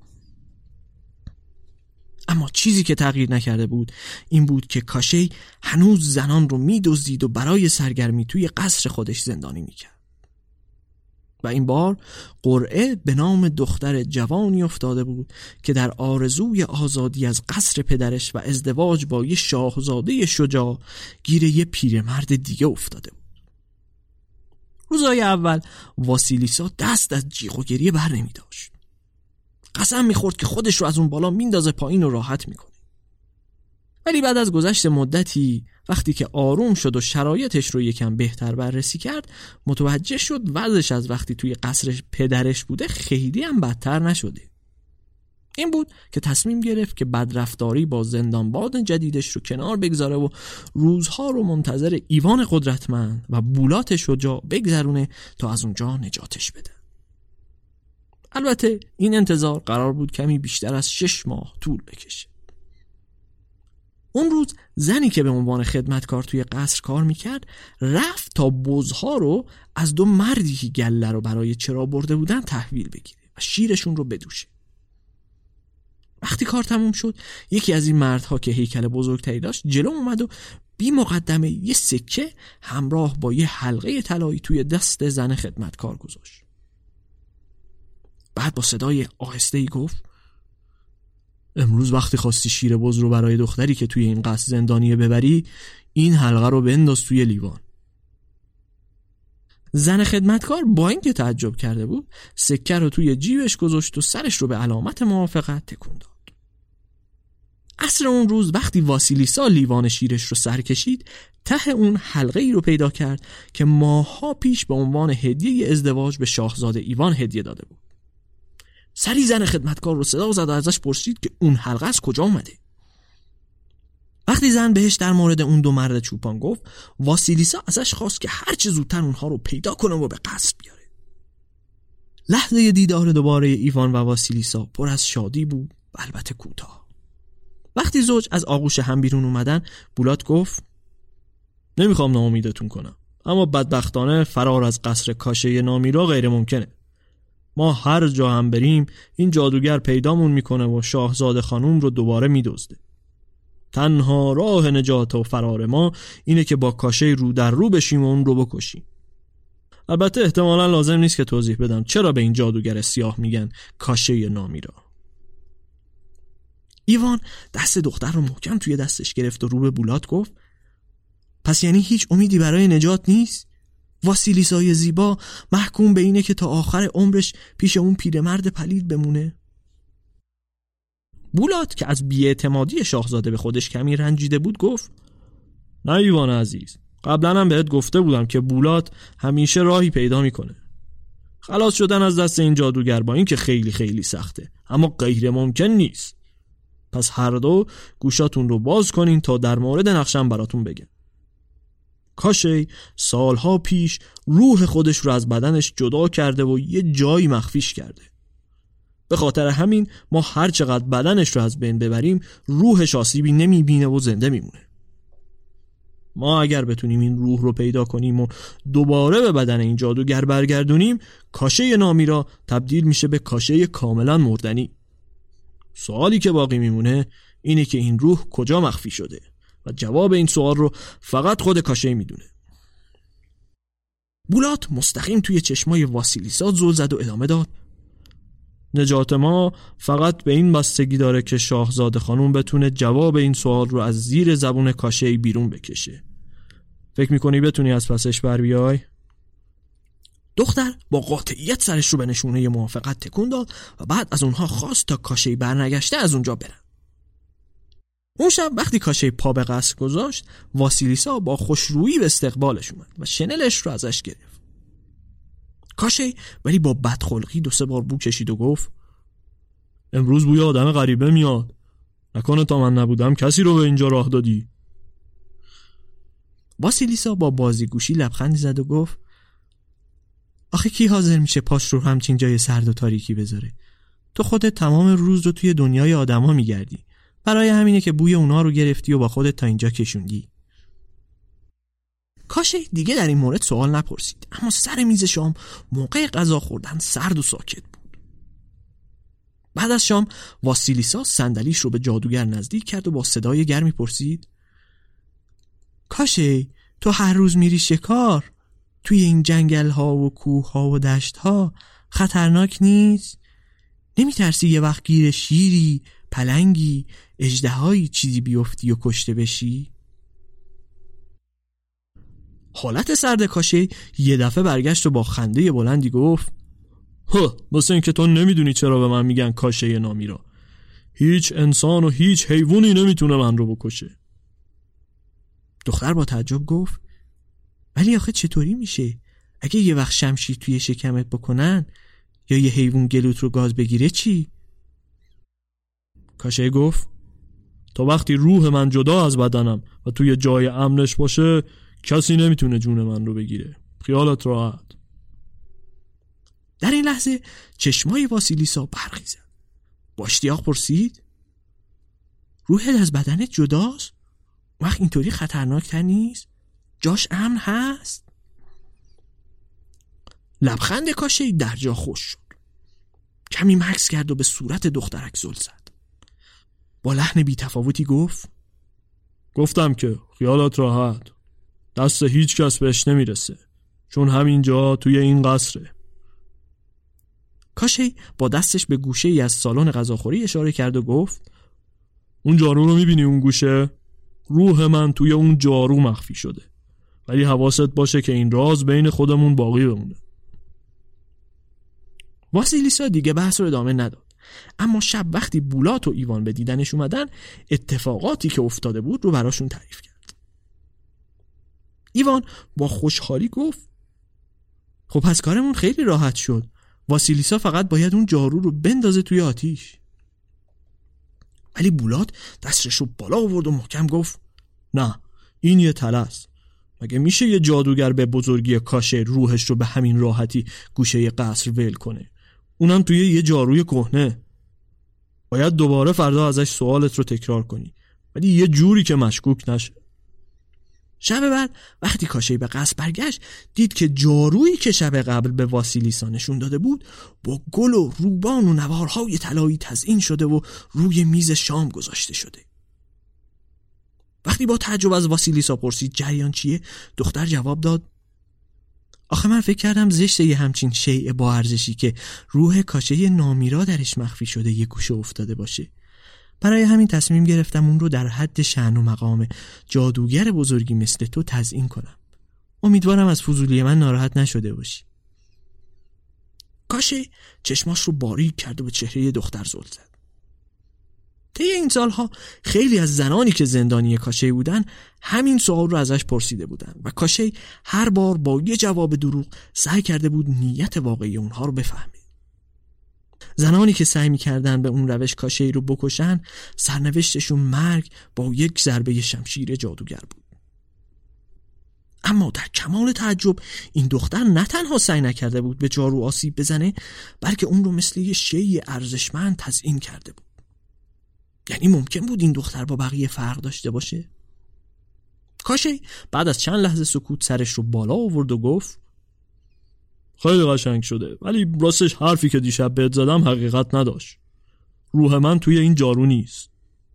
اما چیزی که تغییر نکرده بود این بود که کاشه هنوز زنان رو می‌دزدید و برای سرگرمی توی قصر خودش زندانی میکرد. و این بار قرعه به نام دختر جوانی افتاده بود که در آرزوی آزادی از قصر پدرش و ازدواج با یه شاهزاده شجاع گیر یه پیرمرد دیگه افتاده بود. روزهای اول واسیلیسا دست از جیغ و گریه بر نمی داشت. قسم میخورد که خودش رو از اون بالا میندازه پایین و راحت میکنه. ولی بعد از گذشت مدتی وقتی که آروم شد و شرایطش رو یکم بهتر بررسی کرد متوجه شد وضعش از وقتی توی قصر پدرش بوده خیلی هم بدتر نشده. این بود که تصمیم گرفت که بدرفتاری با زندانبان جدیدش رو کنار بگذاره و روزها رو منتظر ایوان قدرتمند و بولات شجاع بگذرونه تا از اونجا نجاتش بده. البته این انتظار قرار بود کمی بیشتر از 6 ماه طول بکشه. اون روز زنی که به عنوان خدمتکار توی قصر کار میکرد رفت تا بزها رو از 2 مردی که گله رو برای چرا برده بودن تحویل بگیره و شیرشون رو بدوشه. وقتی کار تموم شد یکی از این مردها که هیکل بزرگتری داشت جلو اومد و بی مقدمه یه سکه همراه با یه حلقه طلایی توی دست زن خدمتکار گذاشت. بعد با صدای آهسته‌ای گفت امروز وقتی خواستی شیر بز رو برای دختری که توی این قصر زندانیه ببری این حلقه رو بنداز توی لیوان. زن خدمتکار با اینکه تعجب کرده بود سکه رو توی جیبش گذاشت و سرش رو به علامت موافقت تکون داد. عصر اون روز وقتی واسیلیسا لیوان شیرش رو سر کشید ته اون حلقه ای رو پیدا کرد که ماه‌ها پیش به عنوان هدیه ازدواج به شاهزاده ایوان هدیه داده بود. سری زن خدمتکار رو صدا زد و ازش پرسید که اون حلقه از کجا اومده. وقتی زن بهش در مورد اون 2 مرد چوپان گفت واسیلیسا ازش خواست که هر چه زودتر اونها رو پیدا کنه و به قصر بیاره. لحظه دیدار دوباره ایوان و واسیلیسا پر از شادی بود و البته کوتاه. وقتی زوج از آغوش هم بیرون اومدن بولات گفت نمیخوام ناامیدتون کنم اما بدبختانه فرار از قصر کاشه نامی را غیر ممکنه. ما هر جا هم بریم این جادوگر پیدامون میکنه و شاهزاده خانوم رو دوباره میدزده. تنها راه نجات و فرار ما اینه که با کاشه رو در رو بشیم و اون رو بکشیم. البته احتمالاً لازم نیست که توضیح بدم چرا به این جادوگر سیاه میگن کاشه نامی را. ایوان دست دختر رو محکم توی دستش گرفت و رو به بولات گفت پس یعنی هیچ امیدی برای نجات نیست؟ واسیلیسای زیبا محکوم به اینه که تا آخر عمرش پیش اون پیرمرد پلید بمونه؟ بولات که از بی‌اعتمادی شاهزاده به خودش کمی رنجیده بود گفت نه ایوان عزیز، قبلا هم بهت گفته بودم که بولات همیشه راهی پیدا میکنه. خلاص شدن از دست این جادوگر با این که خیلی خیلی سخته اما غیر ممکن نیست. پس هر دو گوشاتون رو باز کنین تا در مورد نقشم براتون بگم. کاشه سالها پیش روح خودش رو از بدنش جدا کرده و یه جایی مخفیش کرده. به خاطر همین ما هر چقدر بدنش رو از بین ببریم روحش آسیبی نمیبینه و زنده میمونه. ما اگر بتونیم این روح رو پیدا کنیم و دوباره به بدن این جادوگر برگردونیم، کاشه نامیرا تبدیل میشه به کاشه کاملا مردنی. سوالی که باقی میمونه اینه که این روح کجا مخفی شده و جواب این سوال رو فقط خود کاشه میدونه. بولات مستقیم توی چشمای واسیلیسا زل زد و ادامه داد: نجات ما فقط به این بستگی داره که شاهزاده خانوم بتونه جواب این سوال رو از زیر زبون کاشه بیرون بکشه. فکر میکنی بتونی از پسش بر بیای؟ دختر با قاطعیت سرش رو به نشونه موافقت تکون داد و بعد از اونها خواست تا کاشه برنگشته از اونجا برن. اون شب وقتی کاشه پا به قصر گذاشت، واسیلیسا با خوشرویی به استقبالش اومد و شنلش رو ازش گرفت. کاشه ولی با بدخلقی 2-3 بار بو کشید و گفت: امروز بوی آدم غریبه میاد. نکنه تا من نبودم کسی رو به اینجا راه دادی؟ واسیلیسا با بازیگوشی لبخندی زد و گفت: آخه کی حاضر میشه پاش رو همچین جای سرد و تاریکی بذاره؟ تو خودت تمام روز رو توی دنیای آدما میگردی. برای همینه که بوی اونا رو گرفتی و با خودت تا اینجا کشوندی. کاشه دیگه در این مورد سوال نپرسید، اما سر میز شام موقع غذا خوردن سرد و ساکت بود. بعد از شام واسیلیسا صندلیش رو به جادوگر نزدیک کرد و با صدای گرمی پرسید: کاشه، تو هر روز میری شکار؟ توی این جنگل ها و کوه ها و دشت ها خطرناک نیست؟ نمیترسی یه وقت گیر شیری، پلنگی، اژدهایی چیزی بیفتی و کشته بشی؟ حالت سرد کاشه یه دفعه برگشت و با خنده بلندی گفت: واسه این که تو نمیدونی چرا به من میگن کاشه نامیرا. هیچ انسان و هیچ حیوانی نمیتونه من رو بکشه. دختر با تعجب گفت: ولی آخه چطوری میشه؟ اگه یه وقت شمشیر توی شکمت بکنن یا یه حیوان گلوت رو گاز بگیره چی؟ کاشه گفت: تا وقتی روح من جدا از بدنم و توی جای امنش باشه کسی نمیتونه جون من رو بگیره. خیالت راحت. در این لحظه چشمای واسیلیسا برقی زد. با اشتیاق پرسید: روحت از بدنت جداست؟ وقت اینطوری خطرناکتر نیست؟ جاش امن هست؟ لبخند کاشه در جا خوش شد. کمی مکث کرد و به صورت دخترک زل زد. با لحن بی تفاوتی گفتم که خیالت راحت. دست هیچ کس بهش نمیرسه، چون همینجا توی این قصره. کاشه با دستش به گوشه ای از سالن غذاخوری اشاره کرد و گفت: اون جارو رو میبینی اون گوشه؟ روح من توی اون جارو مخفی شده، ولی حواست باشه که این راز بین خودمون باقی بمونه. واسیلیسا دیگه بحث رو ادامه نداد، اما شب وقتی بولات و ایوان به دیدنش اومدن اتفاقاتی که افتاده بود رو براشون تعریف کرد. ایوان با خوشحالی گفت: خب پس کارمون خیلی راحت شد. واسیلیسا فقط باید اون جارو رو بندازه توی آتیش. ولی بولات دستش رو بالا آورد و محکم گفت: نه، این یه طلسم. مگه میشه یه جادوگر به بزرگی کاشه روحش رو به همین راحتی گوشه قصر ول کنه؟ اونم توی یه جاروی کهنه. باید دوباره فردا ازش سوالت رو تکرار کنی، ولی یه جوری که مشکوک نشه. شب بعد وقتی کاشه به قصر برگشت، دید که جارویی که شب قبل به واسیلیسا نشون داده بود با گل و روبان و نوارهای طلایی تزیین شده و روی میز شام گذاشته شده. وقتی با تعجب از واسیلیسا پرسید جریان چیه، دختر جواب داد: آخه من فکر کردم زشته یه همچین شیء با ارزشی که روح کاشه نامیرا درش مخفی شده یه گوشه افتاده باشه. برای همین تصمیم گرفتم اون رو در حد شأن و مقام جادوگر بزرگی مثل تو تزیین کنم. امیدوارم از فضولی من ناراحت نشده باشی. کاشه چشماش رو باریک کرد و به چهره دختر زل زد. طی این سالها خیلی از زنانی که زندانی کاشه بودن همین سوال رو ازش پرسیده بودن و کاشه هر بار با یه جواب دروغ سعی کرده بود نیت واقعی اونها رو بفهمه. زنانی که سعی می‌کردن به اون روش کاشه رو بکشن، سرنوشتشون مرگ با یک ضربه شمشیر جادوگر بود. اما در کمال تعجب این دختر نه تنها سعی نکرده بود به جارو آسیب بزنه، بلکه اون رو مثل یه شیء ارزشمند تزیین کرده بود. یعنی ممکن بود این دختر با بقیه فرق داشته باشه؟ کاشی بعد از چند لحظه سکوت سرش رو بالا آورد و گفت خیلی قشنگ شده، ولی راستش حرفی که دیشب بهت زدم حقیقت نداشت. روح من توی این جارو نیست.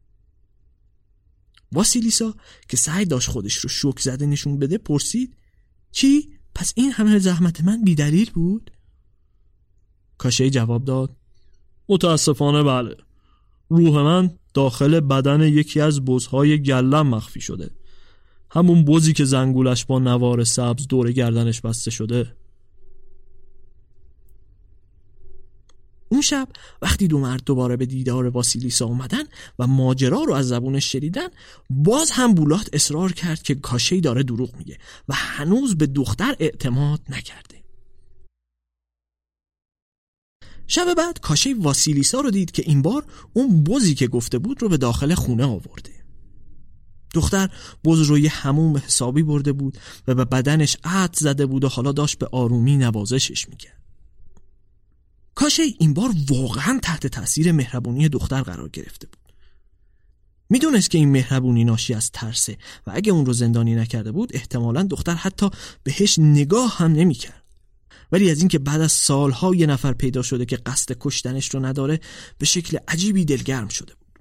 واسیلیسا که سعی داشت خودش رو شوک زده نشون بده پرسید چی؟ پس این همه زحمت من بی دلیل بود؟ کاشی جواب داد متاسفانه بله. روح من داخل بدن یکی از بزهای گلم مخفی شده. همون بزی که زنگولش با نوار سبز دور گردنش بسته شده. اون شب وقتی دو مرد دوباره به دیدار واسیلیسا اومدن و ماجرا رو از زبونش شنیدن، باز هم بولات اصرار کرد که کاشی داره دروغ میگه و هنوز به دختر اعتماد نکرده. شب بعد کاشی واسیلیسا رو دید که این بار اون بزی که گفته بود رو به داخل خونه آورده. دختر بز رو یه حموم حسابی برده بود و به بدنش عطر زده بود و حالا داشت به آرومی نوازشش میکرد. کاشی این بار واقعا تحت تأثیر مهربونی دختر قرار گرفته بود. میدونست که این مهربونی ناشی از ترسه و اگه اون رو زندانی نکرده بود احتمالاً دختر حتی بهش نگاه هم نمیکرد. ولی از اینکه بعد از سالها یه نفر پیدا شده که قصد کشتنش رو نداره به شکل عجیبی دلگرم شده بود.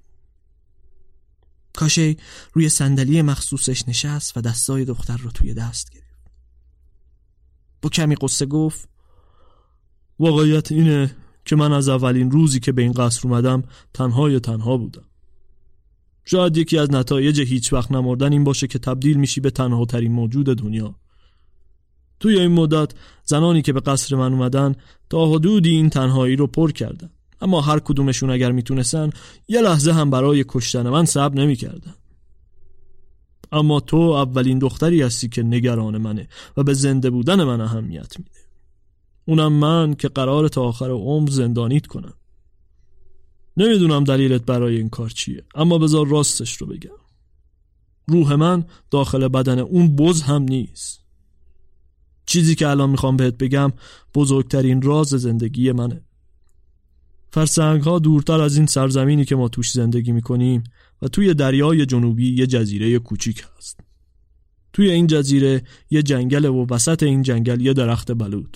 کاشی روی صندلی مخصوصش نشست و دستای دختر رو توی دست گرفت. با کمی قصه گفت واقعیت اینه که من از اولین روزی که به این قصر اومدم تنها بودم. شاید یکی از نتایج هیچ وقت نمردن این باشه که تبدیل میشی به تنها ترین موجود دنیا. توی این مدت زنانی که به قصر من اومدن تا حدودی این تنهایی رو پر کردن، اما هر کدومشون اگر میتونستن یه لحظه هم برای کشتن من صبر نمیکردن. اما تو اولین دختری هستی که نگران منه و به زنده بودن من اهمیت میده. اونم من که قراره تا آخر عمر زندانیت کنم. نمیدونم دلیلت برای این کار چیه، اما بذار راستش رو بگم. روح من داخل بدن اون بز هم نیست. چیزی که الان میخوام بهت بگم بزرگترین راز زندگی منه. فرسنگ ها دورتر از این سرزمینی که ما توش زندگی میکنیم و توی دریای جنوبی یه جزیره کوچیک هست. توی این جزیره یه جنگل و وسط این جنگل یه درخت بلوط.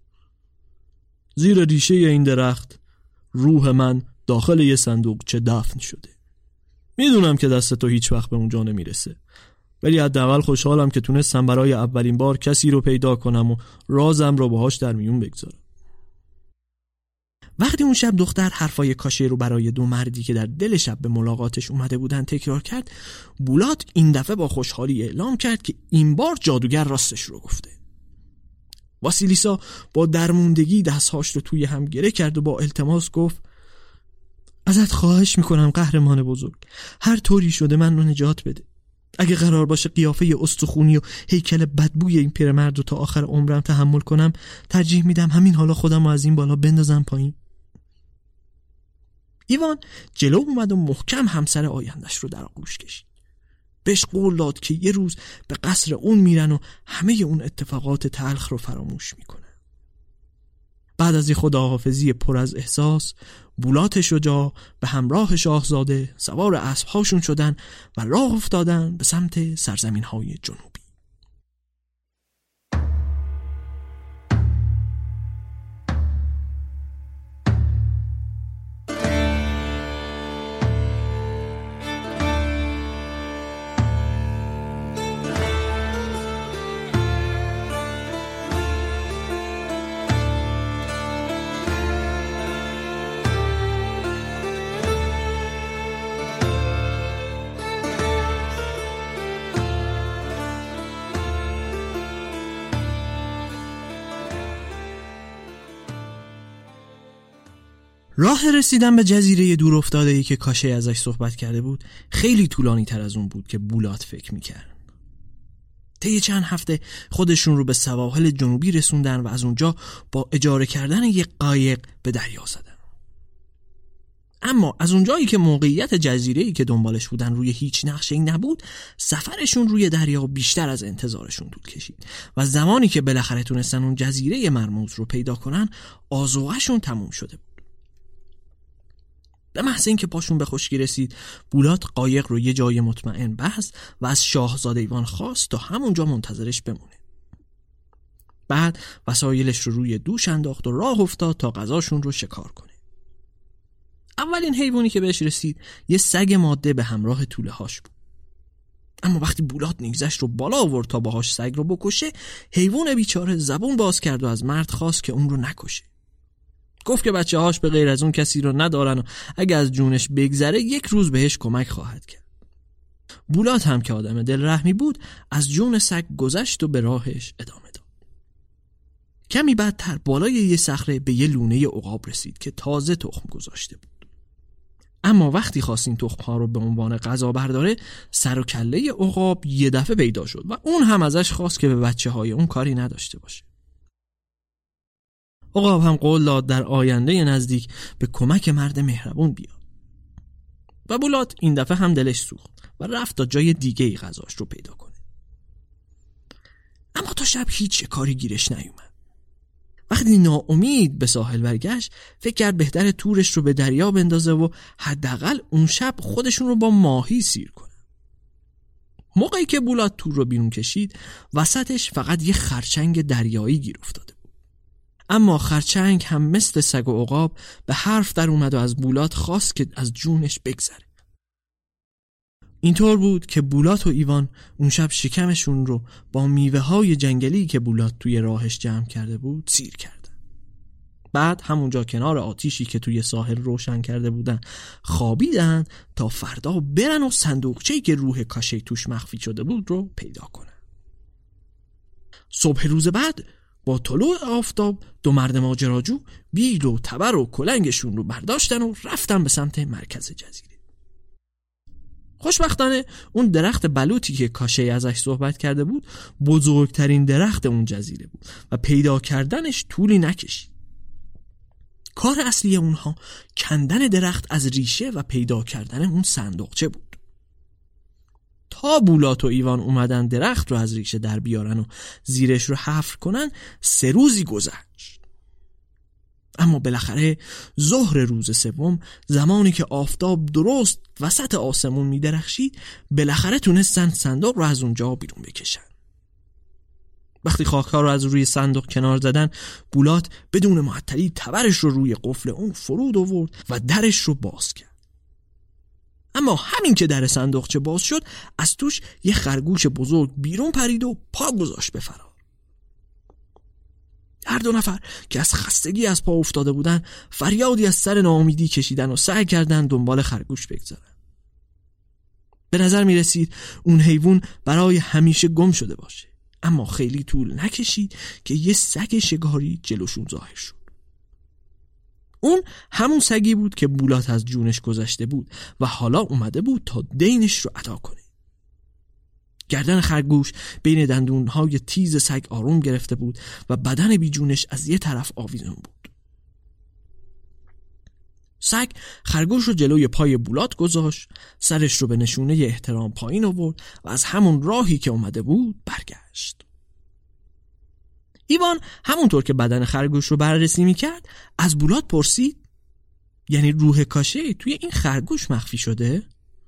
زیر ریشه این درخت روح من داخل یه صندوقچه دفن شده. میدونم که دست تو هیچ وقت به اونجا نمیرسه، ولی حداقل خوشحالم که تونستم برای اولین بار کسی رو پیدا کنم و رازم رو باهاش در میون بگذارم. وقتی اون شب دختر حرفای کاشی رو برای دو مردی که در دل شب به ملاقاتش اومده بودن تکرار کرد، بولات این دفعه با خوشحالی اعلام کرد که این بار جادوگر راستش رو گفته. واسیلیسا با درموندگی دستهاش رو توی هم گره کرد و با التماس گفت ازت خواهش میکنم قهرمان بزرگ، هر طوری شده من رو نجات بده. اگه قرار باشه قیافه استخونی و هیکل بدبوی این پیرمرد رو تا آخر عمرم تحمل کنم، ترجیح میدم همین حالا خودم رو از این بالا بندازم پایین. ایوان جلو اومد و محکم همسر آیندش رو در آغوش کشید. بهش قول داد که یه روز به قصر اون میرن و همه اون اتفاقات تلخ رو فراموش میکنن. بعد از این خداحافظی پر از احساس، بولات شجاع به همراه شاهزاده سوار اسب‌هاشون شدن و راه افتادن به سمت سرزمین‌های جنوبی. راه رسیدن به جزیره دور افتاده‌ای که کاشی ازش صحبت کرده بود خیلی طولانی تر از اون بود که بولات فکر میکرد. طی چند هفته خودشون رو به سواحل جنوبی رسوندن و از اونجا با اجاره کردن یک قایق به دریا زدن. اما از اونجایی که موقعیت جزیره‌ای که دنبالش بودن روی هیچ نقشه‌ای نبود، سفرشون روی دریا بیشتر از انتظارشون طول کشید و زمانی که بالاخره تونستن اون جزیره مرموز رو پیدا کنن، آذوقه‌شون تموم شده بود. به محض اینکه پاشون به خشکی رسید، بولات قایق رو یه جای مطمئن بست و از شاهزاده ایوان خواست تا همونجا منتظرش بمونه. بعد وسایلش رو روی دوش انداخت و راه افتاد تا غذاشون رو شکار کنه. اولین حیوانی که بهش رسید یه سگ ماده به همراه توله هاش بود. اما وقتی بولات نیزش رو بالا آورد تا باهاش سگ رو بکشه، حیوان بیچاره زبون باز کرد و از مرد خواست که اون رو نکشه. گفت که بچه هاش به غیر از اون کسی رو ندارن و اگه از جونش بگذره 1 روز بهش کمک خواهد کرد. بولات هم که آدم دلرحمی بود از جون سگ گذشت و به راهش ادامه داد. کمی بعدتر بالای یه صخره به یه لونه عقاب رسید که تازه تخم گذاشته بود. اما وقتی خواست این تخم‌ها رو به عنوان غذا برداره، سر و کله عقاب یه دفعه پیدا شد و اون هم ازش خواست که به بچه‌های اون کاری نداشته باشه. عقاب هم قول داد در آینده نزدیک به کمک مرد مهربون بیاد. و بولات این دفعه هم دلش سوخت و رفت تا جای دیگه ای غذاش رو پیدا کنه. اما تا شب هیچ کاری گیرش نیومد. وقتی ناامید به ساحل برگشت، فکر کرد بهتره تورش رو به دریا بندازه و حداقل اون شب خودشون رو با ماهی سیر کنه. موقعی که بولات تور رو بیرون کشید، وسطش فقط یه خرچنگ دریایی گیر افتاده بود. اما خرچنگ هم مثل سگ و عقاب به حرف در اومد و از بولات خواست که از جونش بگذره. اینطور بود که بولات و ایوان اون شب شکمشون رو با میوه های جنگلی که بولات توی راهش جمع کرده بود سیر کردن. بعد همونجا کنار آتیشی که توی ساحل روشن کرده بودن خوابیدن تا فردا برن و صندوقچه‌ای که روح کاشه توش مخفی شده بود رو پیدا کنن. صبح روز بعد با طلوع آفتاب 2 مرد ماجراجو بیل و تبر و کلنگشون رو برداشتن و رفتن به سمت مرکز جزیره. خوشبختانه اون درخت بلوطی که کاشه ازش صحبت کرده بود بزرگترین درخت اون جزیره بود و پیدا کردنش طولی نکشید. کار اصلی اونها کندن درخت از ریشه و پیدا کردن اون صندوقچه بود. تا بولات و ایوان اومدن درخت رو از ریشه در بیارن و زیرش رو حفر کنن 3 روزی گذشت. اما بالاخره ظهر روز سوم، زمانی که آفتاب درست وسط آسمون می درخشید، بالاخره تونستن صندوق رو از اونجا بیرون بکشن. وقتی خاک‌ها رو از روی صندوق کنار زدن، بولات بدون معطلی تبرش رو روی قفل اون فرود آورد و درش رو باز کرد. اما همین که در صندوقچه باز شد، از توش یه خرگوش بزرگ بیرون پرید و پا گذاشت به فرار. هر 2 نفر که از خستگی از پا افتاده بودن فریادی از سر ناامیدی کشیدن و سعی کردن دنبال خرگوش بگذارن. به نظر می رسید اون حیوان برای همیشه گم شده باشه. اما خیلی طول نکشید که یه سگ شکاری جلوشون ظاهر شد. اون همون سگی بود که بولات از جونش گذشته بود و حالا اومده بود تا دینش رو ادا کنه. گردن خرگوش بین دندونهای تیز سگ آروم گرفته بود و بدن بی جونش از یه طرف آویزون بود. سگ خرگوش رو جلوی پای بولات گذاشت، سرش رو به نشونه احترام پایین آورد و از همون راهی که اومده بود برگشت. ایوان همونطور که بدن خرگوش رو بررسی میکرد از بولات پرسید: یعنی روح کاشه توی این خرگوش مخفی شده؟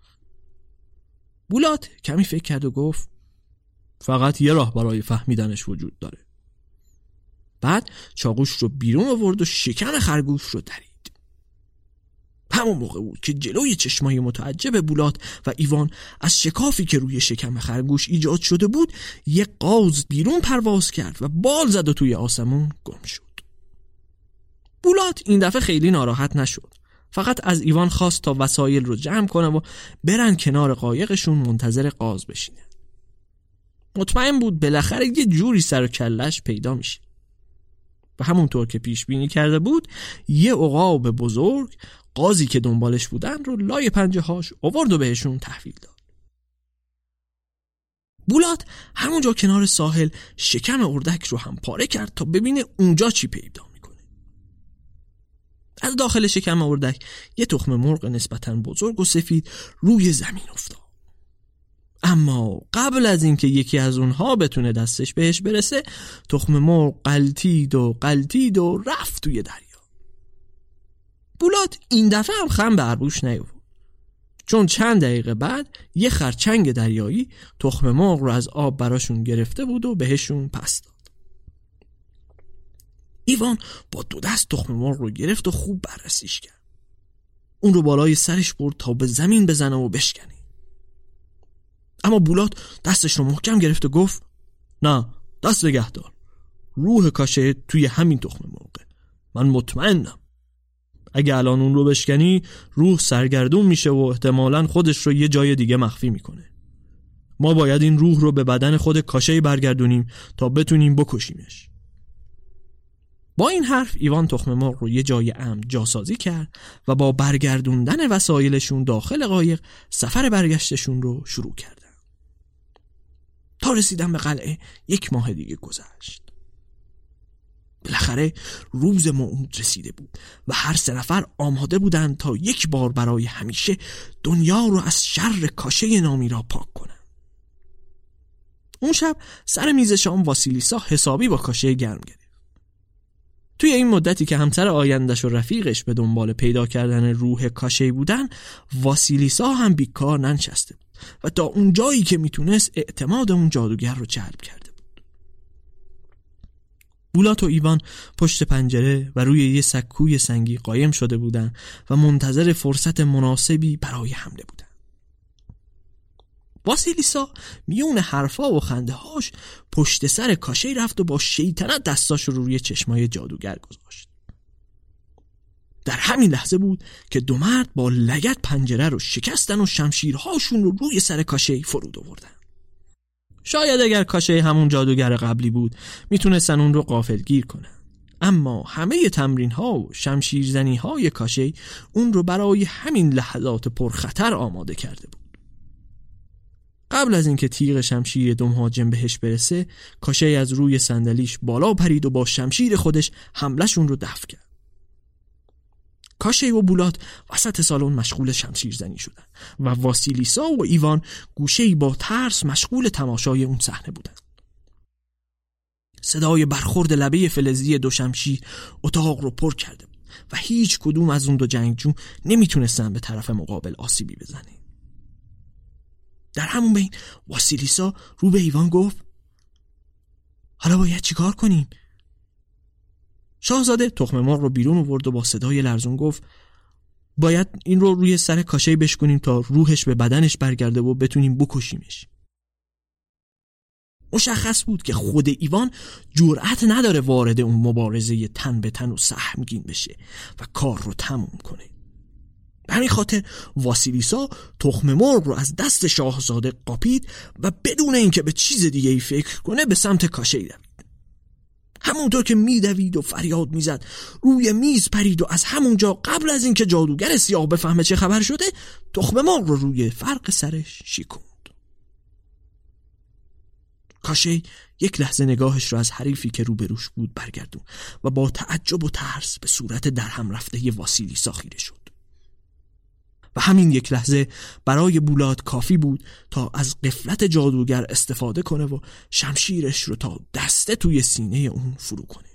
بولات کمی فکر کرد و گفت: فقط یه راه برای فهمیدنش وجود داره. بعد چاقوش رو بیرون آورد و شکم خرگوش رو درید. همون موقع بود که جلوی چشمای متعجب بولات و ایوان از شکافی که روی شکم خرگوش ایجاد شده بود یه قاز بیرون پرواز کرد و بال زد و توی آسمون گم شد. بولات این دفعه خیلی ناراحت نشد. فقط از ایوان خواست تا وسایل رو جمع کنه و برن کنار قایقشون منتظر قاز بشینه. مطمئن بود بالاخره یه جوری سر و کلش پیدا میشه. و همونطور که پیش بینی کرده بود یه عقاب بزرگ قازی که دنبالش بودن رو لای پنجه هاش آورد و بهشون تحویل داد. بولات همونجا کنار ساحل شکم اردک رو هم پاره کرد تا ببینه اونجا چی پیدا میکنه. از داخل شکم اردک یه تخم مرغ نسبتاً بزرگ و سفید روی زمین افتاد. اما قبل از اینکه یکی از اونها بتونه دستش بهش برسه، تخم مرغ قلتید و رفت توی دریا. بولات این دفعه هم خم به عربوش نیاورد، چون چند دقیقه بعد یه خرچنگ دریایی تخم مرغ رو از آب براشون گرفته بود و بهشون پس داد. ایوان با 2 دست تخم مرغ رو گرفت و خوب بررسیش کرد. اون رو بالای سرش برد تا به زمین بزنه و بشکنه. اما بولات دستش رو محکم گرفت و گفت نه، دست نگه دار. روح کاشه توی همین تخم مرغه. من مطمئنم. اگه الان اون رو بشکنی روح سرگردون میشه و احتمالاً خودش رو یه جای دیگه مخفی میکنه. ما باید این روح رو به بدن خود کاشه برگردونیم تا بتونیم بکشیمش. با این حرف ایوان تخم مرغ رو یه جای امن جاسازی کرد و با برگردوندن وسایلشون داخل قایق سفر برگشتشون رو شروع کردن. تا رسیدن به قلعه 1 ماه دیگه گذشت. بالاخره روز موعود رسیده بود و هر 3 نفر آماده بودند تا یک بار برای همیشه دنیا رو از شر کاشه نامیرا پاک کنن. اون شب سر میز شام واسیلیسا حسابی با کاشه گرم گرفت. توی این مدتی که همسر آیندش و رفیقش به دنبال پیدا کردن روح کاشه بودن، واسیلیسا هم بیکار ننشسته بود و تا اون جایی که میتونست اعتماد اون جادوگر رو جلب کرده بود. بولات و ایوان پشت پنجره و روی یه سکوی سنگی قایم شده بودن و منتظر فرصت مناسبی برای حمله بودن. واسیلیسا میون حرفا و خنده هاش پشت سر کاشه رفت و با شیطنت دستاش رو روی چشمای جادوگر گذاشت. در همین لحظه بود که 2 مرد با لگد پنجره رو شکستن و شمشیرهاشون رو روی سر کاشه فرود آوردن. شاید اگر کاشه همون جادوگر قبلی بود میتونستن اون رو غافلگیر کنن، اما همه تمرین ها و شمشیرزنی های کاشه اون رو برای همین لحظات پرخطر آماده کرده بود. قبل از اینکه تیغ شمشیر 2 مهاجم بهش برسه، کاشه از روی صندلیش بالا پرید و با شمشیر خودش حملهشون رو دفع کرد. کاشه و بولات وسط سالن مشغول شمشیر زنی شدن و واسیلیسا و ایوان گوشه‌ای با ترس مشغول تماشای اون صحنه بودن. صدای برخورد لبه فلزی 2 شمشیر اتاق رو پر کرده بود و هیچ کدوم از اون 2 جنگجو نمیتونستن به طرف مقابل آسیبی بزنن. در همون بین واسیلیسا رو به ایوان گفت حالا باید چیکار کنیم؟ شاهزاده تخم مرغ رو بیرون آورد و با صدای لرزون گفت باید این رو روی سر کاشه بشکنیم تا روحش به بدنش برگرده و بتونیم بکشیمش. مشخص بود که خود ایوان جرأت نداره وارد اون مبارزه تن به تن و سهمگین بشه و کار رو تموم کنه. به همین خاطر واسیلیسا تخم مرغ رو از دست شاهزاده قاپید و بدون اینکه به چیز دیگه ای فکر کنه به سمت کاشه دوید. همونطور که میدوید و فریاد میزد روی میز پرید و از همونجا قبل از اینکه جادوگر سیاه بفهمه چه خبر شده تخم مرغ رو روی فرق سرش شکوند. کاشه 1 لحظه نگاهش رو از حریفی که روبروش بود برگردون و با تعجب و ترس به صورت درهم رفته واسیلیسا خیره شد. و همین 1 لحظه برای بولات کافی بود تا از غفلت جادوگر استفاده کنه و شمشیرش رو تا دسته توی سینه اون فرو کنه.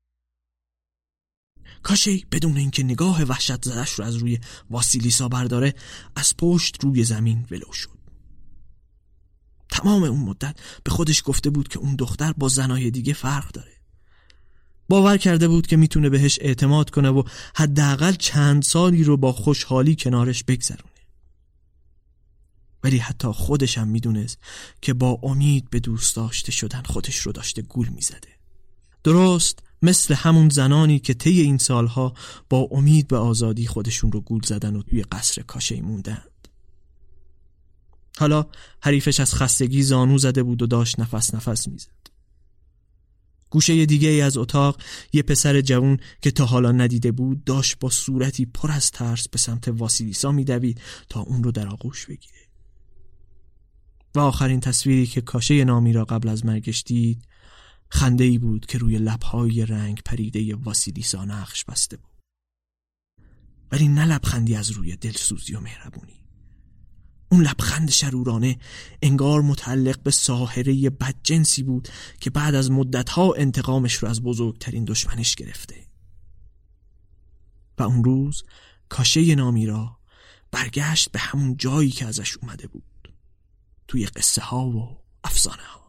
کاشه بدون اینکه نگاه وحشت زدش رو از روی واسیلیسا برداره از پشت روی زمین ولو شد. تمام اون مدت به خودش گفته بود که اون دختر با زنای دیگه فرق داره. باور کرده بود که میتونه بهش اعتماد کنه و حداقل چند سالی رو با خوشحالی کنارش بگذرونه. ولی حتی خودش هم میدونست که با امید به دوست داشته شدن خودش رو داشته گول میزده. درست مثل همون زنانی که طی این سالها با امید به آزادی خودشون رو گول زدن و توی قصر کاشه موندند. حالا حریفش از خستگی زانو زده بود و داشت نفس میزد. گوشه دیگه ای از اتاق یه پسر جوان که تا حالا ندیده بود داشت با صورتی پر از ترس به سمت واسیلیسا میدوید تا اون رو در آغوش بگیره. و آخرین تصویری که کاشه نامیرا قبل از مرگش دید خنده‌ای بود که روی لب‌های رنگ پریده واسیلیسا نقش بسته بود. ولی نه لبخندی از روی دلسوزی و مهربونی. اون لبخند شرورانه انگار متعلق به ساحره بدجنسی بود که بعد از مدتها انتقامش رو از بزرگترین دشمنش گرفته. و اون روز کاشه نامیرا برگشت به همون جایی که ازش اومده بود، توی قصه ها و افسانه ها.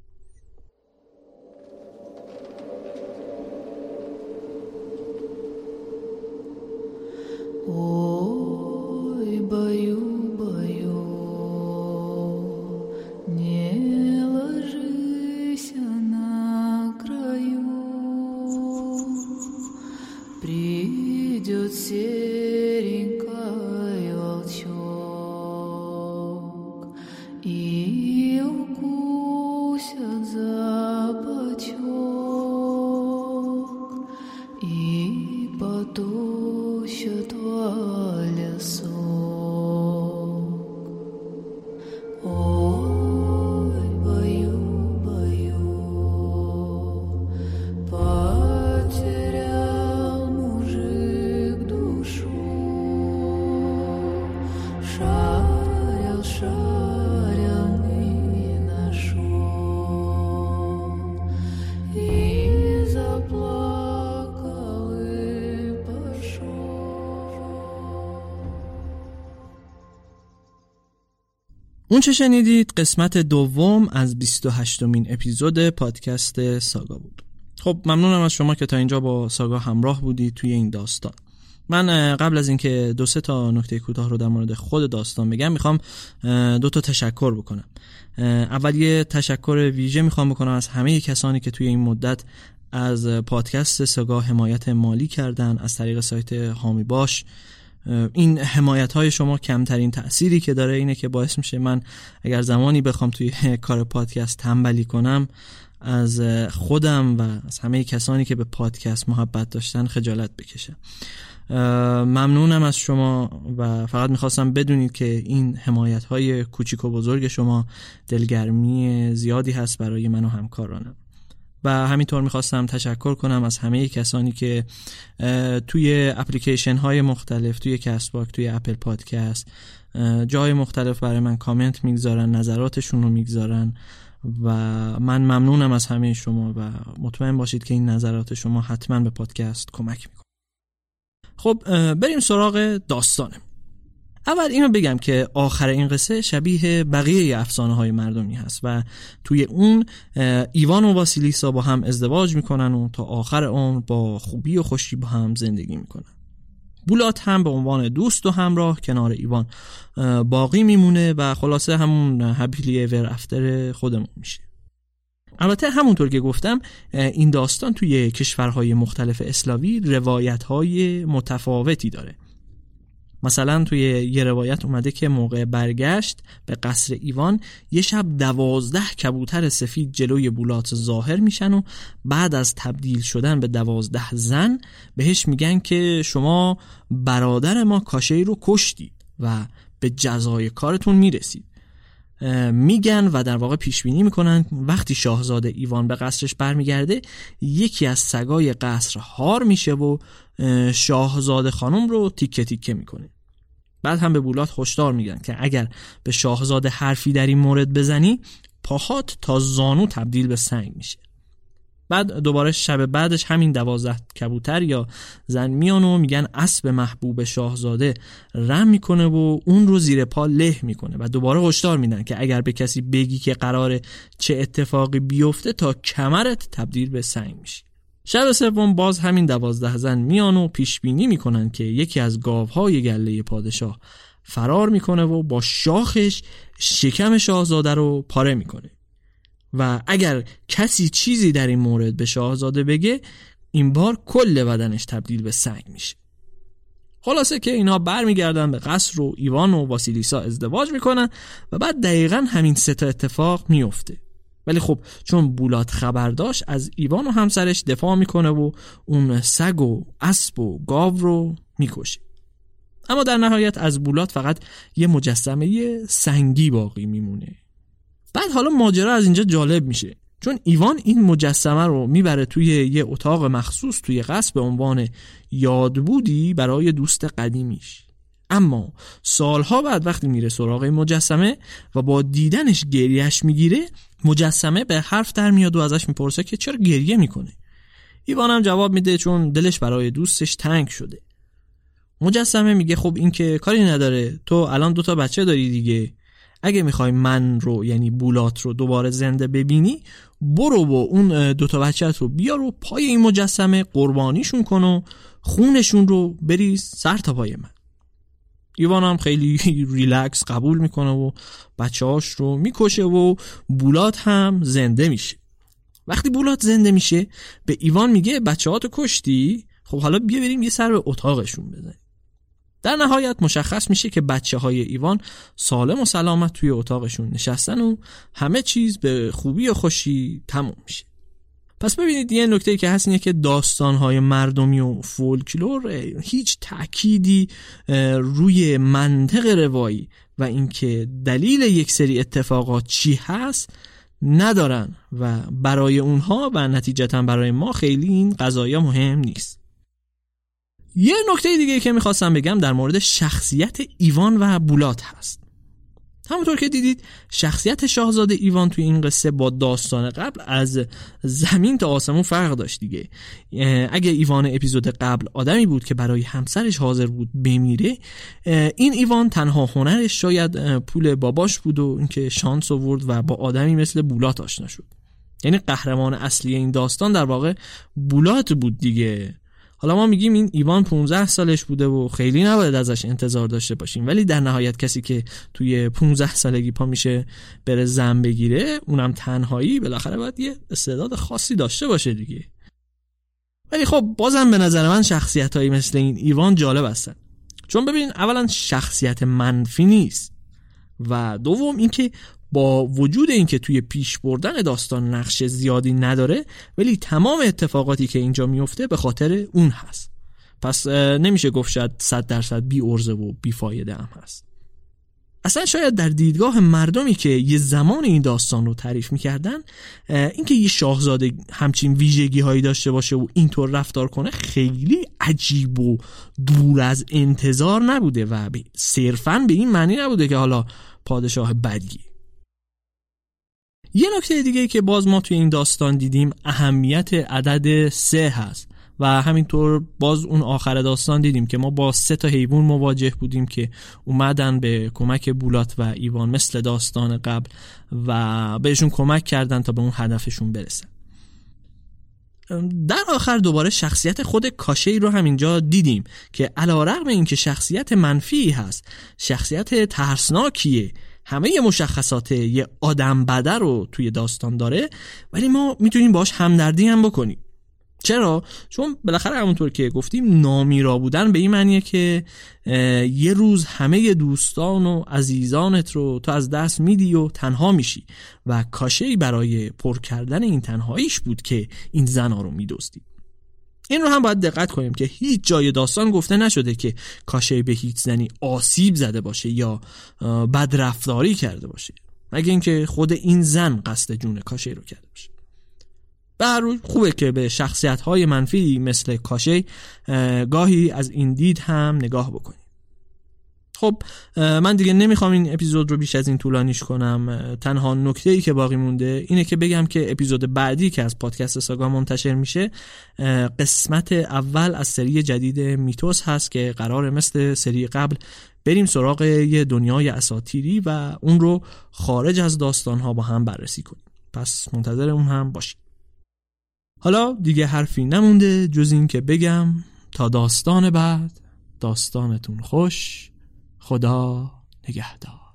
Ой, баю, не ложись на краю, придет серенький волчок и укусит за бочок и потащит в лесок. Ой, баю, потерял мужик душу, шарил и нашел, и заплакал и пошел. اون چه شنیدید قسمت دوم از 28مین اپیزود پادکست ساگا بود. خب ممنونم از شما که تا اینجا با ساگا همراه بودید توی این داستان. من قبل از اینکه 2-3 تا نکته کوتاه رو در مورد خود داستان بگم میخوام 2 تا تشکر بکنم. اول یه تشکر ویژه میخوام بکنم از همه کسانی که توی این مدت از پادکست ساگا حمایت مالی کردن از طریق سایت حامی باش. این حمایت های شما کمترین تأثیری که داره اینه که باعث میشه من اگر زمانی بخوام توی کار پادکست تنبلی کنم از خودم و از همه کسانی که به پادکست محبت داشتن خجالت بکشم. ممنونم از شما و فقط میخواستم بدونید که این حمایت های کوچیک و بزرگ شما دلگرمی زیادی هست برای من و همکارانم. و همینطور میخواستم تشکر کنم از همه کسانی که توی اپلیکیشن های مختلف، توی کست باکس، توی اپل پادکست، جای مختلف برای من کامنت میگذارن، نظراتشون رو میگذارن و من ممنونم از همه شما و مطمئن باشید که این نظرات شما حتما به پادکست کمک میکنه. خب بریم سراغ داستانم. اول اینو بگم که آخر این قصه شبیه بقیه افسانه‌های مردمی هست و توی اون ایوان و واسیلیسا با هم ازدواج میکنن و تا آخر عمر با خوبی و خوشی با هم زندگی میکنن. بولات هم به عنوان دوست و همراه کنار ایوان باقی میمونه و خلاصه همون هپی ایور افتر خودمون میشه. البته همونطور که گفتم این داستان توی کشورهای مختلف اسلامی روایت‌های متفاوتی داره. مثلا توی یه روایت اومده که موقع برگشت به قصر ایوان یه شب 12 کبوتر سفید جلوی بولات ظاهر میشن و بعد از تبدیل شدن به 12 زن بهش میگن که شما برادر ما کاشه‌ای رو کشتید و به جزای کارتون میرسید. میگن و در واقع پیش بینی میکنن وقتی شاهزاده ایوان به قصرش برمیگرده یکی از سگای قصر هار میشه و شاهزاده خانم رو تیکه تیکه میکنه. بعد هم به بولات هشدار میگن که اگر به شاهزاده حرفی در این مورد بزنی پاهات تا زانو تبدیل به سنگ میشه. بعد دوباره شب بعدش همین 12 کبوتر یا زن میان و میگن اسب محبوب شاهزاده رم میکنه و اون رو زیر پا له میکنه و دوباره هشدار میدن که اگر به کسی بگی که قراره چه اتفاقی بیفته تا کمرت تبدیل به سنگ میشه. شب سوم باز همین 12 زن میان و پیش بینی میکنن که یکی از گاوهای گله پادشاه فرار میکنه و با شاخش شکم شاهزاده رو پاره میکنه و اگر کسی چیزی در این مورد به شاهزاده بگه این بار کل بدنش تبدیل به سنگ میشه. خلاصه که اینا برمیگردن به قصر و ایوان و واسیلیسا ازدواج میکنن و بعد دقیقاً همین 3 تا اتفاق میفته. ولی خب چون بولات خبر داشت از ایوان و همسرش دفاع میکنه و اون سگ و اسب و گاو رو میکشه. اما در نهایت از بولات فقط یه مجسمه سنگی باقی میمونه. بعد حالا ماجرا از اینجا جالب میشه چون ایوان این مجسمه رو میبره توی یه اتاق مخصوص توی قصر به عنوان یادبودی برای دوست قدیمیش. اما سالها بعد وقتی میره سراغ این مجسمه و با دیدنش گریهش میگیره مجسمه به حرف در میاد و ازش میپرسه که چرا گریه میکنه. ایوان هم جواب میده چون دلش برای دوستش تنگ شده. مجسمه میگه خب این که کاری نداره، تو الان 2 بچه داری دیگه، اگه میخوای من رو یعنی بولات رو دوباره زنده ببینی، برو و اون 2 بچه‌ت رو بیار و پای این مجسمه قربانیشون کن و خونشون رو بریز سر تا پای من. ایوان هم خیلی ریلکس قبول میکنه و بچه‌هاش رو میکشه و بولات هم زنده میشه. وقتی بولات زنده میشه به ایوان میگه بچه‌هاتو کشتی؟ خب حالا بیا بریم یه سر به اتاقشون بزنیم. در نهایت مشخص میشه که بچه‌های ایوان سالم و سلامت توی اتاقشون نشستن و همه چیز به خوبی و خوشی تموم میشه. پس ببینید یه نکته‌ای که هست اینه که داستان‌های مردمی و فولکلور هیچ تأکیدی روی منطق روایی و اینکه دلیل یک سری اتفاقات چی هست ندارن و برای اونها و نتیجتاً برای ما خیلی این قضایا مهم نیست. یه نکته دیگه که میخواستم بگم در مورد شخصیت ایوان و بولات هست. همونطور که دیدید شخصیت شاهزاده ایوان توی این قصه با داستان قبل از زمین تا آسمون فرق داشت دیگه. اگه ایوان اپیزود قبل آدمی بود که برای همسرش حاضر بود بمیره، این ایوان تنها هنرش شاید پول باباش بود و اینکه شانس آورد و با آدمی مثل بولات آشنا شد. یعنی قهرمان اصلی این داستان در واقع بولات بود دیگه. حالا ما میگیم این ایوان 15 سالش بوده و خیلی نباید ازش انتظار داشته باشیم، ولی در نهایت کسی که توی 15 سالگی پا میشه بره زن بگیره، اونم تنهایی، بالاخره باید یه استعداد خاصی داشته باشه دیگه. ولی خب بازم به نظر من شخصیتایی مثل این ایوان جالب هستن، چون ببین اولا شخصیت منفی نیست و دوم اینکه با وجود اینکه توی پیش بردن داستان نقش زیادی نداره، ولی تمام اتفاقاتی که اینجا میفته به خاطر اون هست. پس نمیشه گفت شاید 100% بی ارزه و بی فایده هم هست. اصلا شاید در دیدگاه مردمی که یه زمان این داستان رو تعریف میکردن، اینکه یه شاهزاده همچین ویژگی هایی داشته باشه و اینطور رفتار کنه خیلی عجیب و دور از انتظار نبوده و صرفاً به این معنی نبوده که حالا پادشاه بدی. یه نکته دیگه که باز ما توی این داستان دیدیم اهمیت عدد 3 هست و همینطور باز اون آخر داستان دیدیم که ما با 3 حیوان مواجه بودیم که اومدن به کمک بولات و ایوان مثل داستان قبل و بهشون کمک کردن تا به اون هدفشون برسن. در آخر دوباره شخصیت خود کاشی رو همینجا دیدیم که علیرغم اینکه شخصیت منفی هست، شخصیت ترسناکیه، همه مشخصات یه آدم بده رو توی داستان داره، ولی ما میتونیم باش همدردی هم بکنیم. چرا؟ چون بالاخره همونطور که گفتیم نامیرا بودن به این معنیه که یه روز همه دوستان و عزیزانت رو تو از دست میدی و تنها میشی و کاشی برای پر کردن این تنهاییش بود که این زنا رو میدزدید. این رو هم باید دقت کنیم که هیچ جای داستان گفته نشده که کاشی به هیچ زنی آسیب زده باشه یا بد رفتاری کرده باشه، مگه اینکه خود این زن قصد جون کاشی رو کرده باشه. به هر حال خوبه که به شخصیت‌های منفی مثل کاشی گاهی از این دید هم نگاه بکنیم. خب من دیگه نمیخوام این اپیزود رو بیش از این طولانیش کنم. تنها نکته‌ای که باقی مونده اینه که بگم که اپیزود بعدی که از پادکست ساگا منتشر میشه قسمت اول از سری جدید میتوس هست که قراره مثل سری قبل بریم سراغ یه دنیای اساطیری و اون رو خارج از داستان‌ها با هم بررسی کنیم. پس منتظر اون هم باشید. حالا دیگه حرفی نمونده جز این که بگم تا داستان بعد، داستانتون خوش، خدا نگهدار.